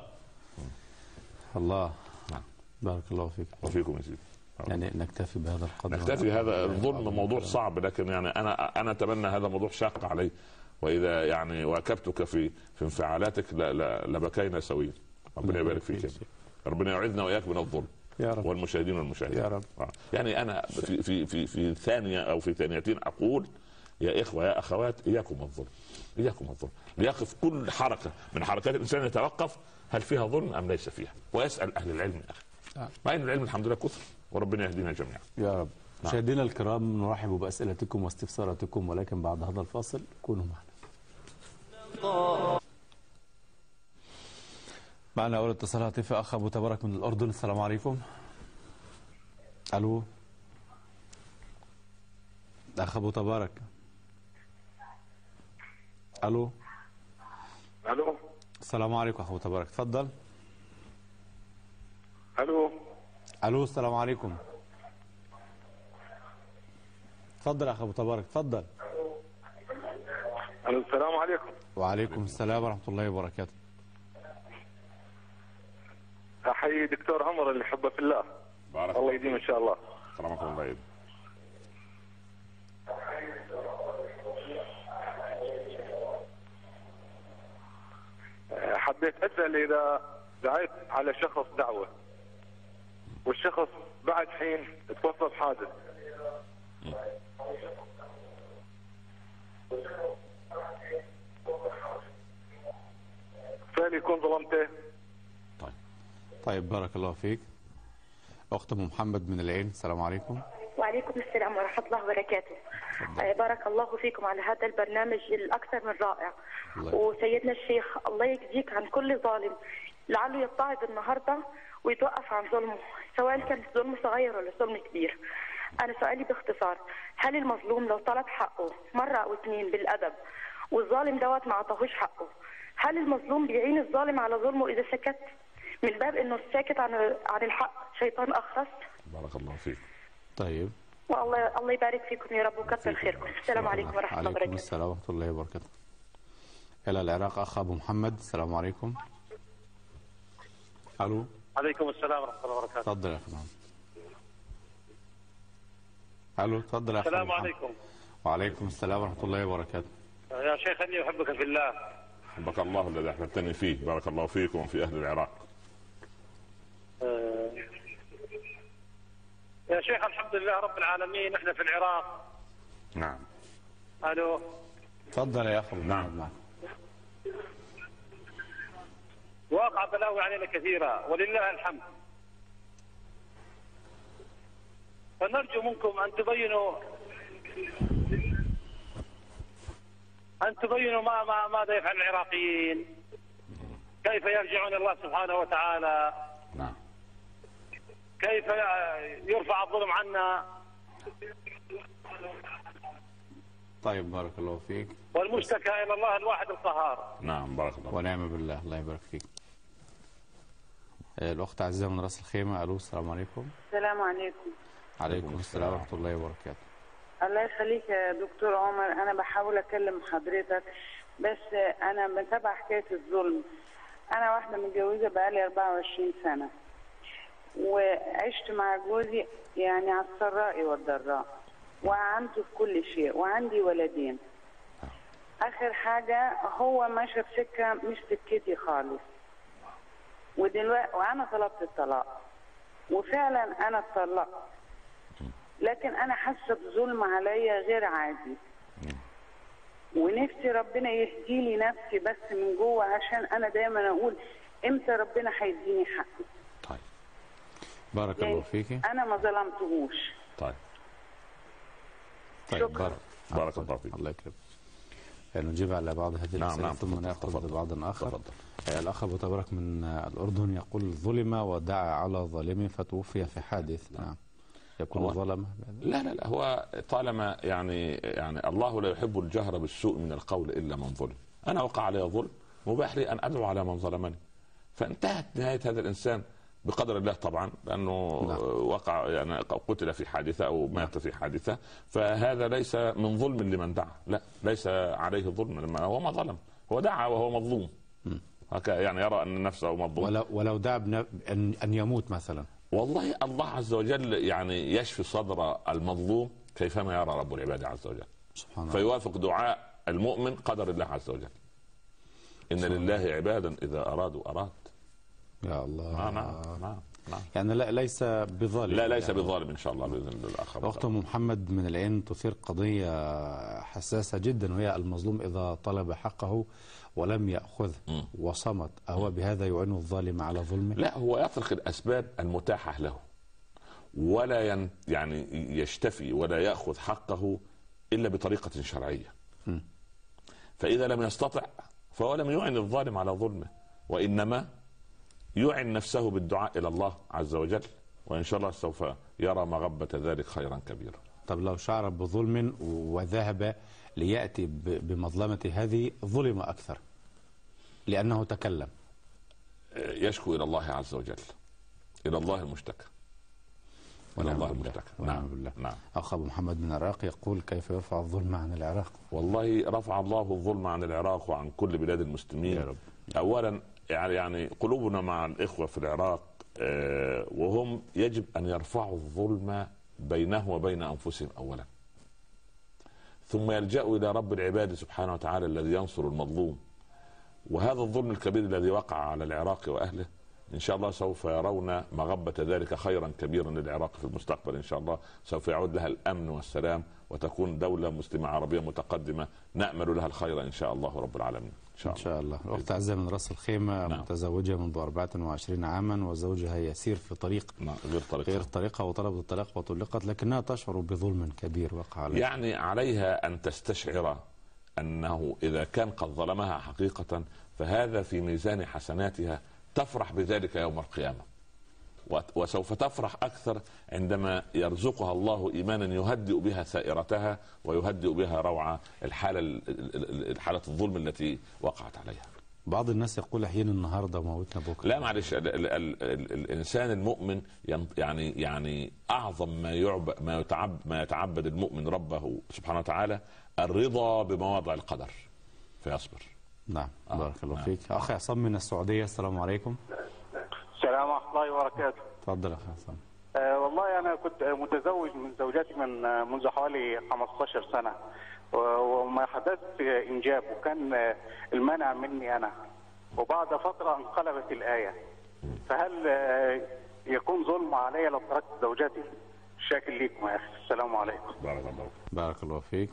الله. بارك الله فيك وفيكم يا سيدي. يعني نكتفي بهذا القدر. نكتفي. هذا الظلم موضوع صعب لكن يعني انا انا اتمنى هذا موضوع شاق علي واذا يعني واكبتك في في انفعالاتك لبكينا سويا. ربنا يبارك فيك. ربنا يعيذنا واياك من الظلم يا رب. والمشاهدين والمشاهدين يا رب. يعني انا في في في في ثانيه او في ثانيتين اقول يا اخوه يا اخوات اياكم الظلم اياكم الظلم. ليقف كل حركه من حركات الانسان يتوقف هل فيها ظلم ام ليس فيها ويسال اهل العلم يا اخي. مع ان العلم الحمد لله كثر وربنا يهدينا جميعا يا رب. مشاهدينا الكرام نرحب باسئلتكم واستفساراتكم ولكن بعد هذا الفاصل كونوا معنا. معنا اول اتصال هاتفي اخ ابو تبارك من الاردن. السلام عليكم. الو اخ ابو تبارك. الو الو السلام عليكم اخ ابو تبارك تفضل. الو الو السلام عليكم. تفضل اخ ابو تبارك تفضل. الو السلام عليكم. وعليكم السلام ورحمه الله وبركاته. احيي دكتور عمر اللي حبه في الله. بارك الله يديم ان شاء الله. كرمكم الله يديم. حبيت اسال اذا دعيت على شخص دعوه والشخص بعد حين توصل حادث فهل يكون ظلمته؟ طيب طيب بارك الله فيك. اخت ام محمد من العين. السلام عليكم. وعليكم السلام ورحمه الله وبركاته. آه بارك الله فيكم على هذا البرنامج الاكثر من رائع. وسيدنا الشيخ الله يجزيك عن كل ظالم لعله يتعظ النهارده ويتوقف عن ظلمه سواء كان ظلم صغير ولا ظلم كبير. انا سؤالي باختصار هل المظلوم لو طلب حقه مره او اثنين بالادب والظالم دوت ما عطاهوش حقه هل المظلوم بيعين الظالم على ظلمه اذا سكت من باب انه الساكت عن عن الحق شيطان اخرس؟ بارك الله فيك. طيب والله الله يبارك فيكم يا رب وكثر خيركم. السلام عليكم ورحمه الله وبركاته. وعليكم السلام ورحمه الله وبركاته. إلى العراق أخ أبو محمد. السلام عليكم. ألو. عليكم السلام ورحمة الله وبركاته. تفضل يا أخي محمد. ألو تفضل يا أخي. السلام عليكم. وعليكم السلام ورحمة الله وبركاته. يا شيخ إني أحبك في الله. حبك الله الذي أحببتني فيه. بارك الله فيكم وفي أهل العراق. أه يا شيخ الحمد لله رب العالمين احنا في العراق. نعم. الو. تفضل يا اخي. نعم. واقع بلاوي علينا كثيره ولله الحمد. فنرجو منكم ان تبينوا ان تبينوا ما ما ماذا يفعل العراقيين، كيف يرجعون الله سبحانه وتعالى. نعم. كيف يرفع الظلم عنا. طيب بارك الله فيك. والمشتكى الى الله الواحد القهار. نعم بارك الله. ونعم بالله. الله يبارك فيك. الاخت عزيزه من راس الخيمه. الو السلام عليكم. السلام عليكم. عليكم السلام ورحمه الله وبركاته. الله يخليك يا دكتور عمر، انا بحاول اكلم حضرتك بس انا متابعه حكايه الظلم. انا واحده متجوزه بقالي أربعة وعشرين سنه وعشت مع جوزي يعني على السراء والضراء وعنته في كل شيء وعندي ولدين. اخر حاجه هو ماشي في سكه مش سكتي خالص، ودلوقتي وانا طلبت الطلاق وفعلا انا اتطلقت، لكن انا حاسه بظلم عليا غير عادي ونفسي ربنا يهدي لي نفسي بس من جوه، عشان انا دايما اقول امتى ربنا هيديني حقي. طيب بارك يعني الله فيكي. انا ما ظلمتهوش. طيب طيب شكرا. بارك, بارك الله فيك. الله يكرمك. نجيب على بعض هذه نعم الأسئلة نعم. ثم نأخذ بعضا آخر. تفضل. الأخ أبو تبارك من الأردن يقول ظلم ودعا على ظالمه فتوفي في حادث. نعم. يكون ظلم. لا لا لا هو طالما يعني يعني الله لا يحب الجهر بالسوء من القول إلا من ظلم. أنا وقع علي ظلم مباح لي أن أدعو على من ظلمني، فانتهت نهاية هذا الإنسان بقدر الله طبعا، لأنه لا. وقع يعني قتل في حادثة أو مات في حادثة، فهذا ليس من ظلم لمن دعا، لا ليس عليه ظلم لما هو ما ظلم، هو دعا وهو مظلوم. يعني يرى أن نفسه مظلوم. ولو, ولو دعا أن, أن يموت مثلا، والله الله عز وجل يعني يشفي صدر المظلوم كيفما يرى رب العباد عز وجل سبحان الله، فيوافق دعاء المؤمن قدر الله عز وجل. إن لله عبادا إذا أرادوا أراد. يا الله. آه نعم نعم نعم. يعني لا ليس بظالم. لا ليس يعني بظالم إن شاء الله بإذن الله. الأخ أخت محمد من العين تثير قضية حساسة جدا، وهي المظلوم إذا طلب حقه ولم يأخذه م. وصمت، أهو بهذا يعين الظالم على ظلمه؟ لا، هو يترك الأسباب المتاحة له ولا ين يعني يشتفي ولا يأخذ حقه إلا بطريقة شرعية. م. فإذا لم يستطع فهو لم يعن الظالم على ظلمه، وإنما يعن نفسه بالدعاء إلى الله عز وجل، وإن شاء الله سوف يرى مغبة ذلك خيرا كبيرا. طب لو شعر بظلم وذهب ليأتي بمظلمة هذه ظلم أكثر لأنه تكلم، يشكو إلى الله عز وجل، إلى الله المشتكى، إلى الله المشتكى. نعم بالله. نعم. أخ أبو محمد من العراق يقول كيف يرفع الظلم عن العراق؟ والله رفع الله الظلم عن العراق وعن كل بلاد المسلمين يا رب. أولا يعني قلوبنا مع الإخوة في العراق، وهم يجب أن يرفعوا الظلم بينه وبين أنفسهم أولا، ثم يلجأوا إلى رب العباد سبحانه وتعالى الذي ينصر المظلوم. وهذا الظلم الكبير الذي وقع على العراق وأهله إن شاء الله سوف يرون مغبة ذلك خيرا كبيرا للعراق في المستقبل. إن شاء الله سوف يعود لها الأمن والسلام وتكون دولة مسلمة عربية متقدمة نأمل لها الخير إن شاء الله رب العالمين. إن شاء, إن شاء الله. الله. الأخت عزة من رأس الخيمة نعم. متزوجة منذ أربعة وعشرين عاما وزوجها يسير في طريق نعم. غير طريقها غير طريقها وطلبت الطلاق وطلقت، لكنها تشعر بظلم كبير وقع عليها. يعني عليها أن تستشعر أنه إذا كان قد ظلمها حقيقة فهذا في ميزان حسناتها، تفرح بذلك يوم القيامة، وسوف تفرح أكثر عندما يرزقها الله إيمانا يهدئ بها ثائرتها ويهدئ بها روعة الحالة الحالة الظلم التي وقعت عليها. بعض الناس يقول أحيانا النهارده موتنا بكره. لا معلش، ال ال ال ال الإنسان المؤمن يعني يعني أعظم ما يعبد ما يتعبد ما يتعبد المؤمن ربه سبحانه وتعالى الرضا بمواضع القدر فيصبر. نعم. بارك الله فيك. اخ عصام من السعوديه، السلام عليكم. السلام ورحمه الله وبركاته. تفضل اخ عصام. أه والله انا كنت متزوج من زوجتي من منذ حوالي خمستاشر سنه، وما حدث انجاب، وكان المنع مني انا، وبعد فتره انقلبت الايه، فهل يكون ظلم علي لو تركت زوجتي؟ شاكر ليكم يا اخي. السلام عليكم. بارك الله بارك الله فيك.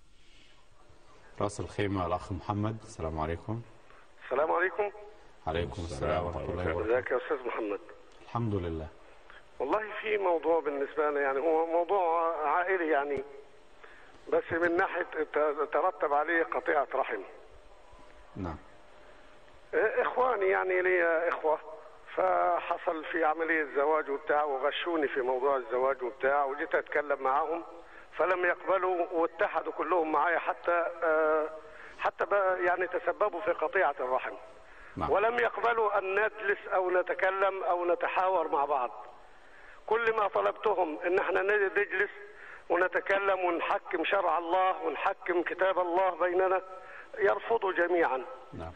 راس الخيمه الاخ محمد، السلام عليكم. السلام عليكم. عليكم السلام ورحمه الله وبركاته. ازيك يا استاذ محمد؟ الحمد لله. والله في موضوع بالنسبه لنا، يعني هو موضوع عائلي يعني، بس من ناحيه ترتب عليه قطيعه رحم. نعم. اخواني يعني لي اخوه، فحصل في عمليه زواج وبتاع، وغشوني في موضوع الزواج وبتاع، وجيت اتكلم معاهم فلم يقبلوا، واتحدوا كلهم معايا، حتى حتى يعني تسببوا في قطيعه الرحم. نعم. ولم يقبلوا ان نجلس او نتكلم او نتحاور مع بعض. كل ما طلبتهم ان احنا نجلس ونتكلم ونحكم شرع الله ونحكم كتاب الله بيننا، يرفضوا جميعا. نعم.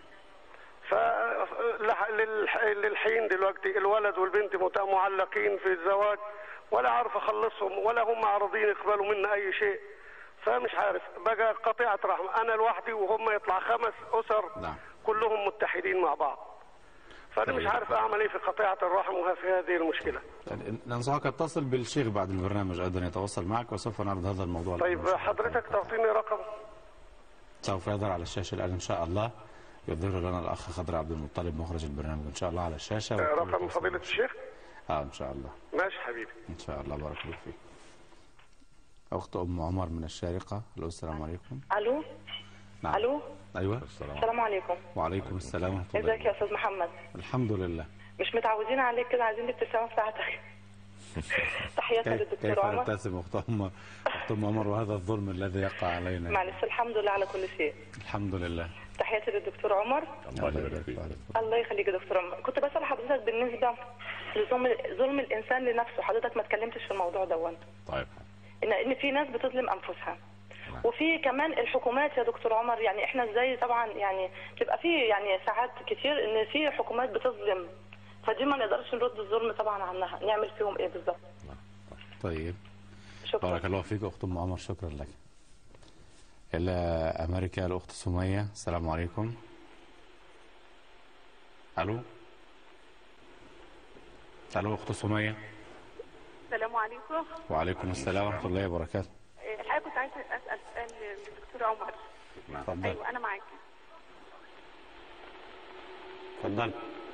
فللحين دلوقتي الولد والبنت معلقين في الزواج، ولا عارف اخلصهم، ولا هم عارضين يقبلوا منا اي شيء. فمش عارف، بقى قطيعه رحم، انا لوحدي وهم يطلع خمس اسر. نعم. كلهم متحدين مع بعض. فانا مش عارف اعمل ايه في قطيعه الرحم وفي هذه المشكله. ننصحك اتصل بالشيخ بعد البرنامج ايضا يتواصل معك، وسوف نعرض هذا الموضوع. طيب حضرتك تعطيني رقم؟ سوف يظهر على الشاشه الان ان شاء الله. يظهر لنا الاخ خضر عبد المطلب مخرج البرنامج ان شاء الله على الشاشه. رقم فضيله الشيخ؟ اه ان شاء الله. ماشي حبيبي. ان شاء الله. بارك الله فيك. اخت ام عمر من الشارقه، الو السلام عليكم. الو. نعم. الو. ايوه. السلام عليكم. وعليكم السلام ورحمه الله. ازيك يا استاذ محمد؟ الحمد لله. مش متعودين عليك كده، عايزين الابتسامه بتاعتك. تحياتي للدكتور عمر. كيف نبتسم اخت ام اخت ام عمر وهذا الظلم الذي يقع علينا؟ معلش، الحمد لله على كل شيء. الحمد لله. تحياتي للدكتور عمر. الله يبارك فيك. الله يخليك يا دكتور عمر. كنت بسال حضرتك بالنسبه لظلم ظلم الانسان لنفسه، حضرتك ما اتكلمتش في الموضوع ده. طيب. ان ان في ناس بتظلم انفسها. وفي كمان الحكومات يا دكتور عمر، يعني احنا ازاي طبعا يعني بتبقى في يعني ساعات كتير ان في حكومات بتظلم، فدي ما نقدرش نرد الظلم طبعا عنها، نعمل فيهم ايه بالظبط؟ طيب. شكرا. بارك الله فيك اخت ام عمر، شكرا لك. الى امريكا الاخت سميه، السلام عليكم. الو. الو اخت سميه. السلام عليكم. وعليكم السلام ورحمه الله وبركاته. الحقيقه كنت عايزه اسال سؤال للدكتور عمر. اتفضل. ايوه انا معاكي. اتفضل.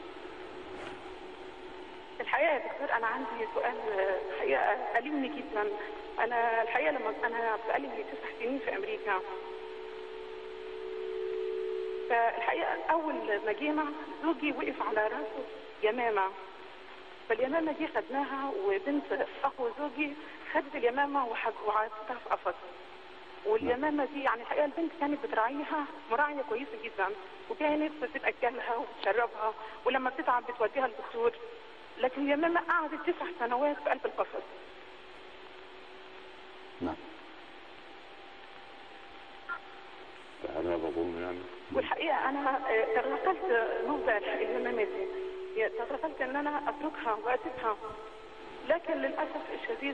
الحقيقه يا دكتور انا عندي سؤال الحقيقه ألمني جدا. انا الحقيقه لما انا بقالي تسع سنين في امريكا، فالحقيقه اول ما جينا زوجي وقف على راسه يمامه، فاليمامه دي خدناها، وبنت اخو زوجي خدت اليمامه وحطتها في قفص. واليمامه دي يعني الحقيقه البنت كانت بتراعيها مراعيه كويسه جدا، وكانت بتاكلها وتشربها، ولما بتتعب بتوديها للدكتور. لكن اليمامه قعدت تسع سنوات في قلب القفص. نعم. هذا بظن يعني. والحقيقه انا تغافلت موضع اليمامه دي، تغافلت ان انا اتركها واسيبها، لكن للاسف الشديد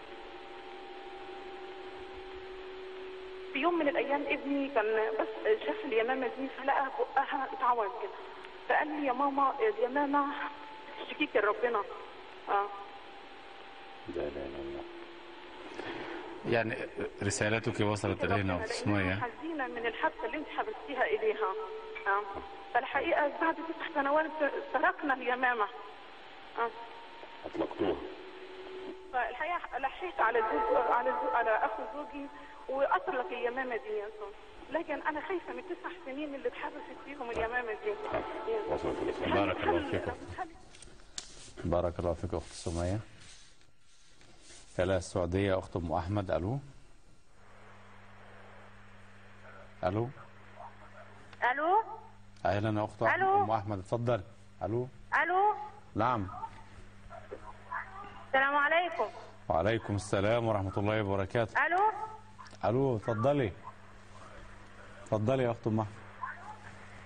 في يوم من الايام ابني كان بس شاف اليمامه دي فلقى بقها اتعوج كده، فقال لي يا ماما اليمامه تشتكيك لربنا. اه لا لا لا. يعني رسالتك وصلت الينا اخت سميه. حزينه من الحبسه اللي انت حبستيها اليها. اه فالحقيقه بعد تسع سنوات تركنا اليمامه. اه اطلقتوها. فالحقيقه لحيت على زوج على زوج على اخو زوجي واطلق اليمامه دي يا صوت. لكن انا خايفه من التسع سنين اللي اتحبست فيهم اليمامه دي. بارك الله فيك. بارك الله فيك اخت سميه. الى السعوديه اخت ام احمد، الو. الو. الو. اهلا اخت ام احمد، اتفضل. الو. الو. نعم. السلام عليكم. وعليكم السلام ورحمه الله وبركاته. الو. الو اتفضلي. اتفضلي يا اخت ام احمد.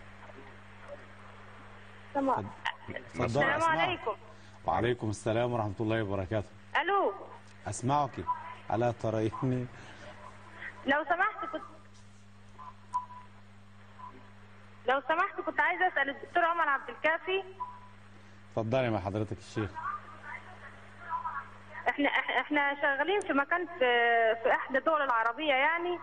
سماء. السلام عليكم. وعليكم السلام ورحمة الله وبركاته. الو. اسمعك. ألا تريني؟ لو سمحت كنت لو سمحت كنت عايزه اسال الدكتور عمر عبد الكافي. اتفضلي مع حضرتك الشيخ. احنا احنا شغالين في مكان في في احدى الدول العربيه يعني،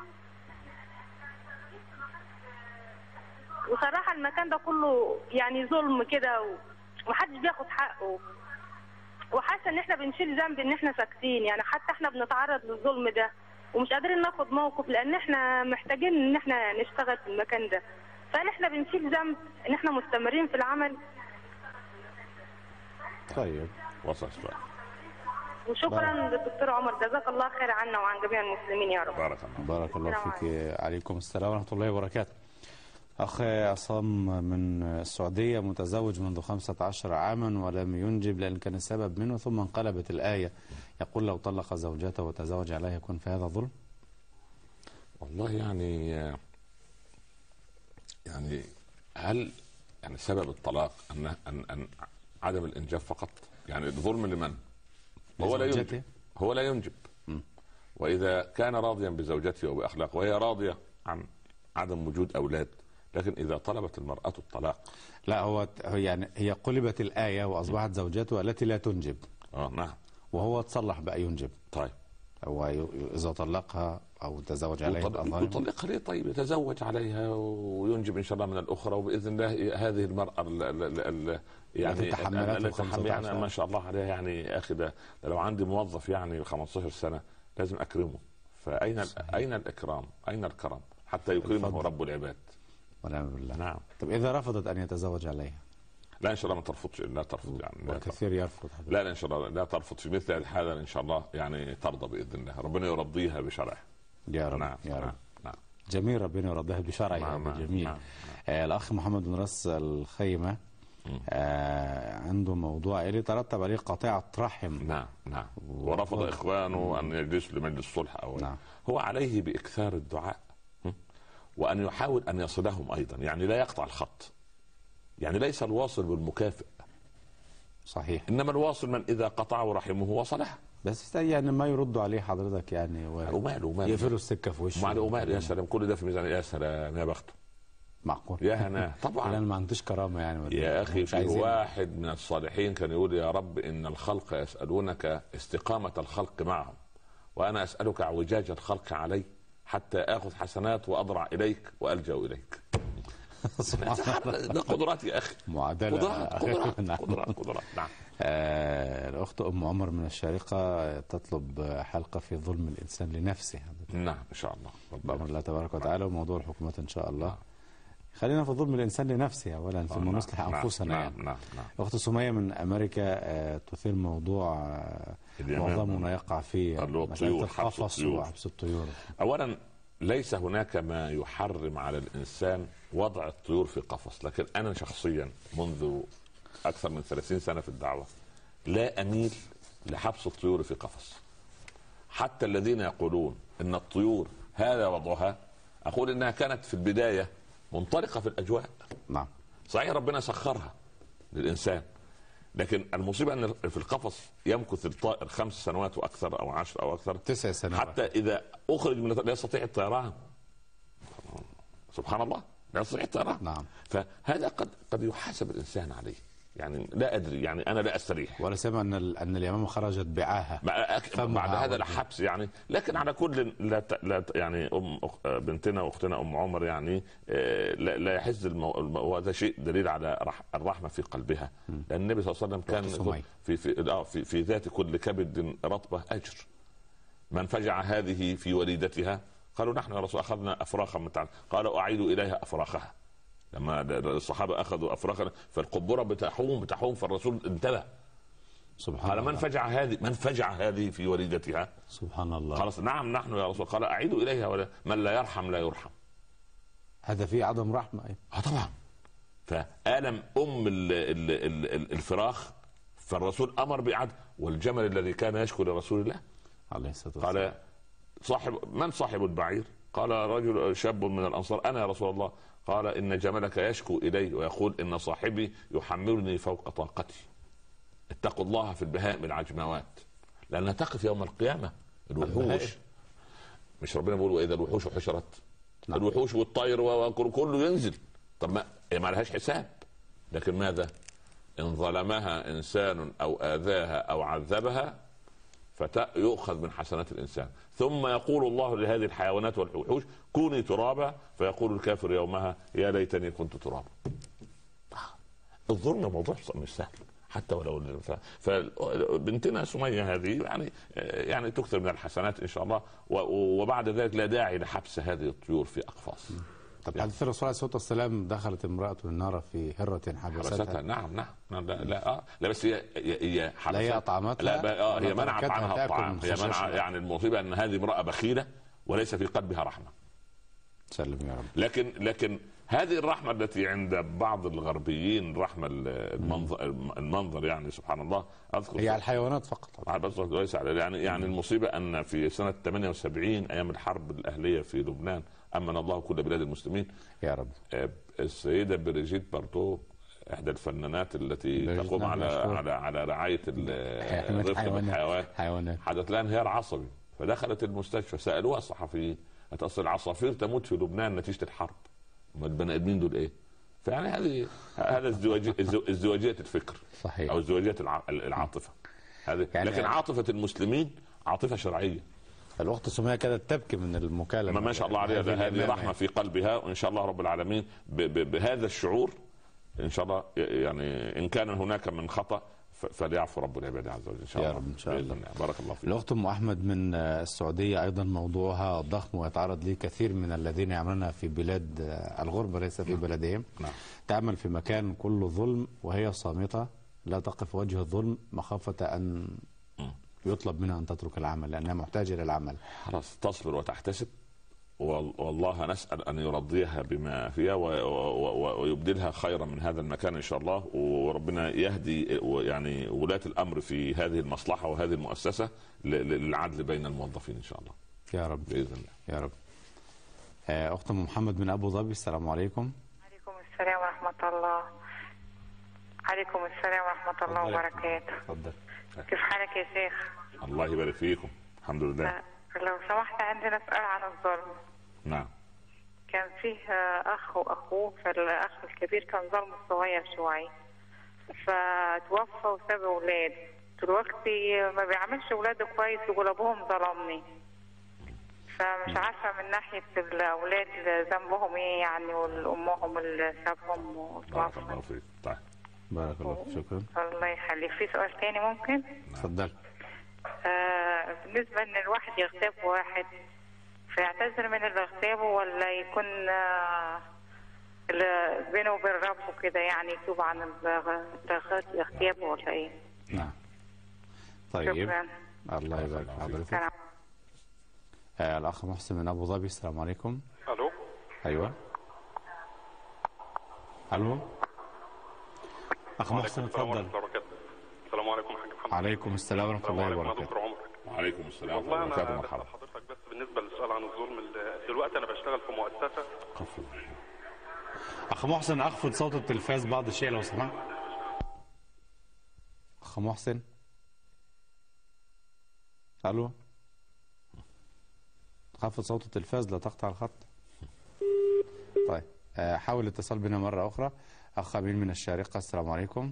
وصراحه المكان ده كله يعني ظلم كده ومحدش بياخد حقه، وحاسه ان احنا بنشيل ذنب ان احنا ساكتين يعني، حتى احنا بنتعرض للظلم ده ومش قادرين ناخد موقف لان احنا محتاجين ان احنا نشتغل في المكان ده، فهل احنا بنشيل ذنب ان احنا مستمرين في العمل؟ طيب وصل السؤال. وشكرا للدكتور عمر، جزاك الله خير عنا وعن جميع المسلمين يا رب. بارك الله بارك الله فيك. عليكم السلام ورحمة الله وبركاته. أخ عصام من السعودية متزوج منذ خمسة عشر عاما ولم ينجب لأن كان السبب منه، ثم انقلبت الآية يقول لو طلق زوجته وتزوج عليها يكون في هذا ظلم؟ والله يعني يعني هل يعني سبب الطلاق أن أن أن عدم الإنجاب فقط؟ يعني الظلم لمن؟ هو لا ينجب، هو لا ينجب. م. وإذا كان راضيا بزوجته وبأخلاقه وهي راضية عن عدم وجود أولاد، لكن إذا طلبت المرأة الطلاق لا هو يعني هي قلبت الآية وأصبحت زوجته التي لا تنجب. اه نعم. وهو تصلح بقى ينجب. طيب هو إذا طلقها أو تزوج عليها يطلقها ليه؟ طيب يتزوج عليها وينجب إن شاء الله من الأخرى، وبإذن الله هذه المرأة ال ال ال يعني التي يعني ما شاء الله عليها يعني يا أخي، ده لو عندي موظف يعني خمسة عشر سنة لازم أكرمه. فأين أين الإكرام؟ أين الكرم حتى يكرمه رب العباد؟ ونعم بالله. نعم. طب إذا رفضت أن يتزوج عليها؟ لا ان شاء الله ما ترفضش، لا ترفض يعني. وكثير يرفض. لا لا ان شاء الله لا ترفض في مثل الحاله، ان شاء الله يعني ترضى باذن الله، ربنا يرضيها بشرعه. يا رب. نعم. يا رب. نعم. نعم. جميل، ربنا يرضيها بشرعه. نعم. جميل. نعم. آه الاخ محمد بن راس الخيمه آه عنده موضوع اللي ترتب عليه قطيعه رحم. نعم نعم. ورفض اخوانه ان يجلسوا لمجلس الصلح او نعم. هو عليه باكثار الدعاء وان يحاول ان يصلهم ايضا، يعني لا يقطع الخط، يعني ليس الواصل بالمكافئ. صحيح. انما الواصل من اذا قطعه رحمه وصلها. بس يعني ما يردوا عليه حضرتك يعني وماله وماله يقفلوا السكه في وشه وماله وماله. يا سلام كل ده في ميزان، يا سلام يا بخته. معقول يا هنا طبعا. انا ما عنديش كرامه يعني يا اخي. في واحد من الصالحين كان يقول يا رب ان الخلق يسالونك استقامه الخلق معهم، وانا اسالك اعوجاج الخلق علي حتى اخذ حسنات واضرع اليك والجا اليك. ده قدرات يا اخي. معادله. قدرات قدرات نعم. قدرات قدرات نعم. آه الاخت ام عمر من الشارقه تطلب حلقه في ظلم الانسان لنفسه. نعم ان شاء الله بامر الله تبارك وتعالى، وموضوع الحكومات ان شاء الله. خلينا في ظلم الانسان لنفسه اولا ثم نعم. نصلح انفسنا. نعم. يعني. نعم. نعم. الاخت سميه من امريكا آه تثير موضوع آه معظمنا يقع فيه مساله القفص وحبس الطيور. اولا ليس هناك ما يحرم على الإنسان وضع الطيور في قفص، لكن أنا شخصيا منذ أكثر من ثلاثين سنة في الدعوة لا أميل لحبس الطيور في قفص. حتى الذين يقولون إن الطيور هذا وضعها، أقول إنها كانت في البداية منطلقة في الأجواء. نعم. صحيح ربنا سخرها للإنسان، لكن المصيبة أن في القفص يمكث الطائر خمس سنوات وأكثر أو عشر أو أكثر، تسع سنوات، حتى إذا أخرج من لا يستطيع الطيران. سبحان الله، لا يستطيع الطيران. نعم. فهذا قد قد يحاسب الإنسان عليه، يعني لا أدري، يعني أنا لا أستريح. ولا سمع أن أن اليمامة خرجت بعاها بعد هذا الحبس يعني. لكن على كل لا, ت... لا ت... يعني أم بنتنا وأختنا أم عمر يعني لا, لا يحز المو... وهذا شيء دليل على رح... الرحمة في قلبها. لأن النبي صلى الله عليه وسلم كان في في... آه في في ذات كل كبد رطبة أجر. من فجع هذه في وليدتها قالوا نحن يا رسول أخذنا أفراخا متعا، قالوا أعيدوا إليها أفراخها. لما الصحابة أخذوا أفراخا فالقبورة بتحوم بتحوم فالرسول انتبه. سبحان قال الله. من فجع هذه من فجع هذه في وليدتها. سبحان الله. خلاص نعم نحن يا رسول. قال أعيدوا إليها ولا من لا يرحم لا يرحم. هذا فيه عدم رحمة. اه طبعا. فألم أم ال ال ال الفراخ فالرسول أمر بإعادة. والجمل الذي كان يشكو لرسول الله عليه الصلاة والسلام قال صاحب من صاحب البعير؟ قال رجل شاب من الأنصار: أنا يا رسول الله. قال: إن جملك يشكو إلي ويقول إن صاحبي يحملني فوق طاقتي. اتقوا الله في البهائم العجموات، لأنها تقف يوم القيامة الوحوش. مش ربنا بيقول وإذا الوحوش حشرت؟ نعم. الوحوش والطير وكله ينزل. طب ما ما لهاش حساب. لكن ماذا إن ظلمها إنسان أو آذاها أو عذبها فيؤخذ من حسنات الإنسان، ثم يقول الله لهذه الحيوانات والوحوش: كوني ترابا، فيقول الكافر يومها: يا ليتني كنت ترابا. الظلم موضوع مش سهل حتى ولو. فبنتنا سمية هذه يعني يعني تكثر من الحسنات إن شاء الله، وبعد ذلك لا داعي لحبس هذه الطيور في أقفاص. طب حديث الرسول عليه الصلاه والسلام: دخلت امراه النار في هره حبستها. نعم نعم لا لا آه. لا بس هي هي لا هي اطعمتها، لا آه هي منعت عنها الطعام. هي منع يعني المصيبه ان هذه امراه بخيله وليس في قلبها رحمه. سلم يا رب. لكن لكن هذه الرحمه التي عند بعض الغربيين، رحمه المنظر المنظر يعني سبحان الله. اذكر هي على الحيوانات فقط. بس ليس يعني يعني المصيبه ان في سنه ثمانية وسبعين ايام الحرب الاهليه في لبنان، امن الله كل بلاد المسلمين يا رب، السيده بريجيت بارتو احدى الفنانات التي تقوم على على على رعايه الرفق بالحيوان حدث لها انهيار عصبي، فدخلت المستشفى. سالوها الصحفيين: اتصل العصافير تموت في لبنان نتيجه الحرب، ما البني ادمين دول ايه؟ فيعني هذه هذا ازدواجيه ازدواجيه الفكر صحيح، او ازدواجيه العاطفه هذه يعني. لكن عاطفه المسلمين عاطفه شرعيه. الأخت سمية كانت تبكي من المكالمة. ما شاء الله عليها، هذه رحمة في قلبها، وإن شاء الله رب العالمين بهذا الشعور إن شاء الله يعني إن كان هناك من خطأ فليعفو رب العباد عز وجل إن شاء الله. يا رب إن شاء الله. بارك الله فيك. الأخت أم أحمد من السعودية أيضا موضوعها ضخم ويتعرض ليه كثير من الذين يعملون في بلاد الغربة ليس في بلدهم. نعم. تعمل في مكان كله ظلم وهي صامتة لا تقف وجه الظلم مخافة أن يطلب منها أن تترك العمل لأنها محتاجة للعمل. خلاص تصبر وتحتسب، والله نسأل أن يرضيها بما فيها ويبدلها خيرا من هذا المكان إن شاء الله، وربنا يهدي يعني ولاة الأمر في هذه المصلحة وهذه المؤسسة للعدل بين الموظفين إن شاء الله يا رب بإذن الله. يا رب. أخت محمد من أبو ظبي، السلام عليكم. عليكم السلام ورحمة الله. عليكم السلام ورحمة الله وبركاته. تفضل. كيف حالك يا شيخ؟ الله يبارك فيكم. الحمد لله. لو سمحت عندنا سؤال عن الظلم. نعم. كان فيه أخ وأخوه، فالأخ الكبير كان ظلمه صغير شوي، فتوفى وساب أولاد. دلوقتي ما بيعملش أولاده كويس، يقول أبوهم ظلمني. فمش عارفة من ناحية الأولاد ذنبهم إيه يعني، والأمهم اللي سابهم وتوفى. بارك الله فيك. طيب. بارك الله فيك. شكرا. الله يخليك. في سؤال تاني ممكن؟ تفضل. آه بالنسبة ان الواحد يغتاب واحد فيعتذر من اللي اغتابه، ولا يكون آه بينه وبين ربه كده يعني يتوب عن الاغتياب ولا ايه؟ نعم. طيب. شكرا. الله يبارك حضرتك. آه الاخ محسن من ابو ظبي، السلام عليكم. الو. ايوه. الو. اخ محسن اتفضل. السلام عليكم حاج محمد. عليكم السلام ورحمه الله وبركاته. وعليكم السلام ورحمه الله وبركاته. مرحبا حضرتك. بس بالنسبه للسؤال عن الظلم، دلوقتي انا بشتغل في مؤسسه. اخ محسن اخفض صوت التلفاز بعض الشيء لو سمحت. اخ محسن. الو. خفض صوت التلفاز لا تقطع الخط. طيب حاول الاتصال بنا مره اخرى. اخ امين من الشارقه، السلام عليكم.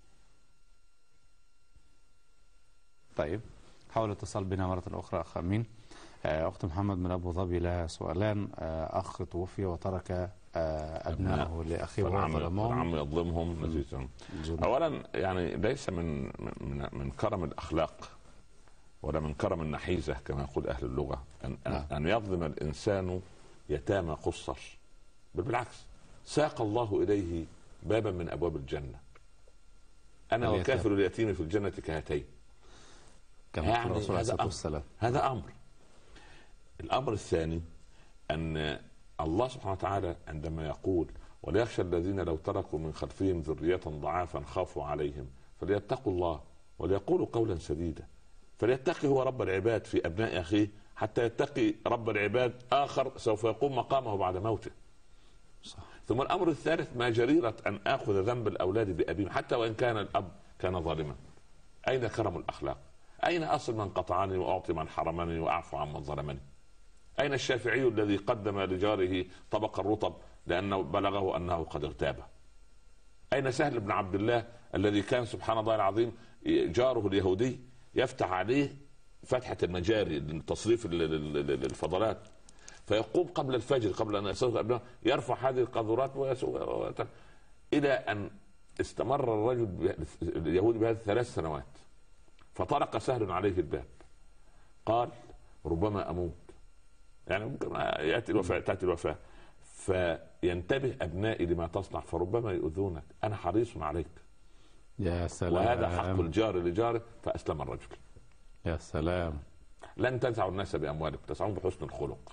طيب حاول الاتصال بنا مرة أخرى أخ أمين. أخت محمد من أبو ظبي لها سؤالان. أخ توفي وترك أبنائه لأخيه وظلمهم. العم يظلمهم نتيجة. أولا يعني ليس من من من كرم الأخلاق ولا من كرم النحيزة كما يقول أهل اللغة أن, نعم. أن يظلم الإنسان يتامى قصر، بل بالعكس ساق الله إليه بابا من أبواب الجنة. أنا وكافر اليتيم في الجنة كهاتين. يعني الرسول عليه الصلاة والسلام. هذا أمر. الأمر الثاني أن الله سبحانه وتعالى عندما يقول وليخشى الذين لو تركوا من خلفهم ذرية ضعافا خافوا عليهم فليتقوا الله وليقولوا قولا سديدا، فليتقي هو رب العباد في أبناء أخيه حتى يتقي رب العباد آخر سوف يقوم مقامه بعد موته. صح. ثم الأمر الثالث، ما جريرة أن آخذ ذنب الأولاد بأبيهم حتى وإن كان الأب كان ظالما. أين كرم الأخلاق؟ أين أصل من قطعني وأعطي من حرمني وأعفو عن من ظلمني؟ أين الشافعي الذي قدم لجاره طبق الرطب لأنه بلغه أنه قد اغتاب؟ أين سهل بن عبد الله الذي كان سبحان الله العظيم جاره اليهودي يفتح عليه فتحة المجاري لتصريف الفضلات، فيقوم قبل الفجر قبل أن يصرف أبنه يرفع هذه القاذورات إلى أن استمر الرجل اليهودي بهذه ثلاث سنوات. فطرق سهل عليه الباب قال ربما أموت، يعني ممكن يأتي الوفاة تأتي الوفاة، فينتبه أبنائي لما تصنع فربما يؤذونك، أنا حريص عليك. يا سلام. وهذا حق الجار لجاره. فأسلم الرجل. يا سلام. لن تنفعوا الناس بأموالكم، تسعون بحسن الخلق.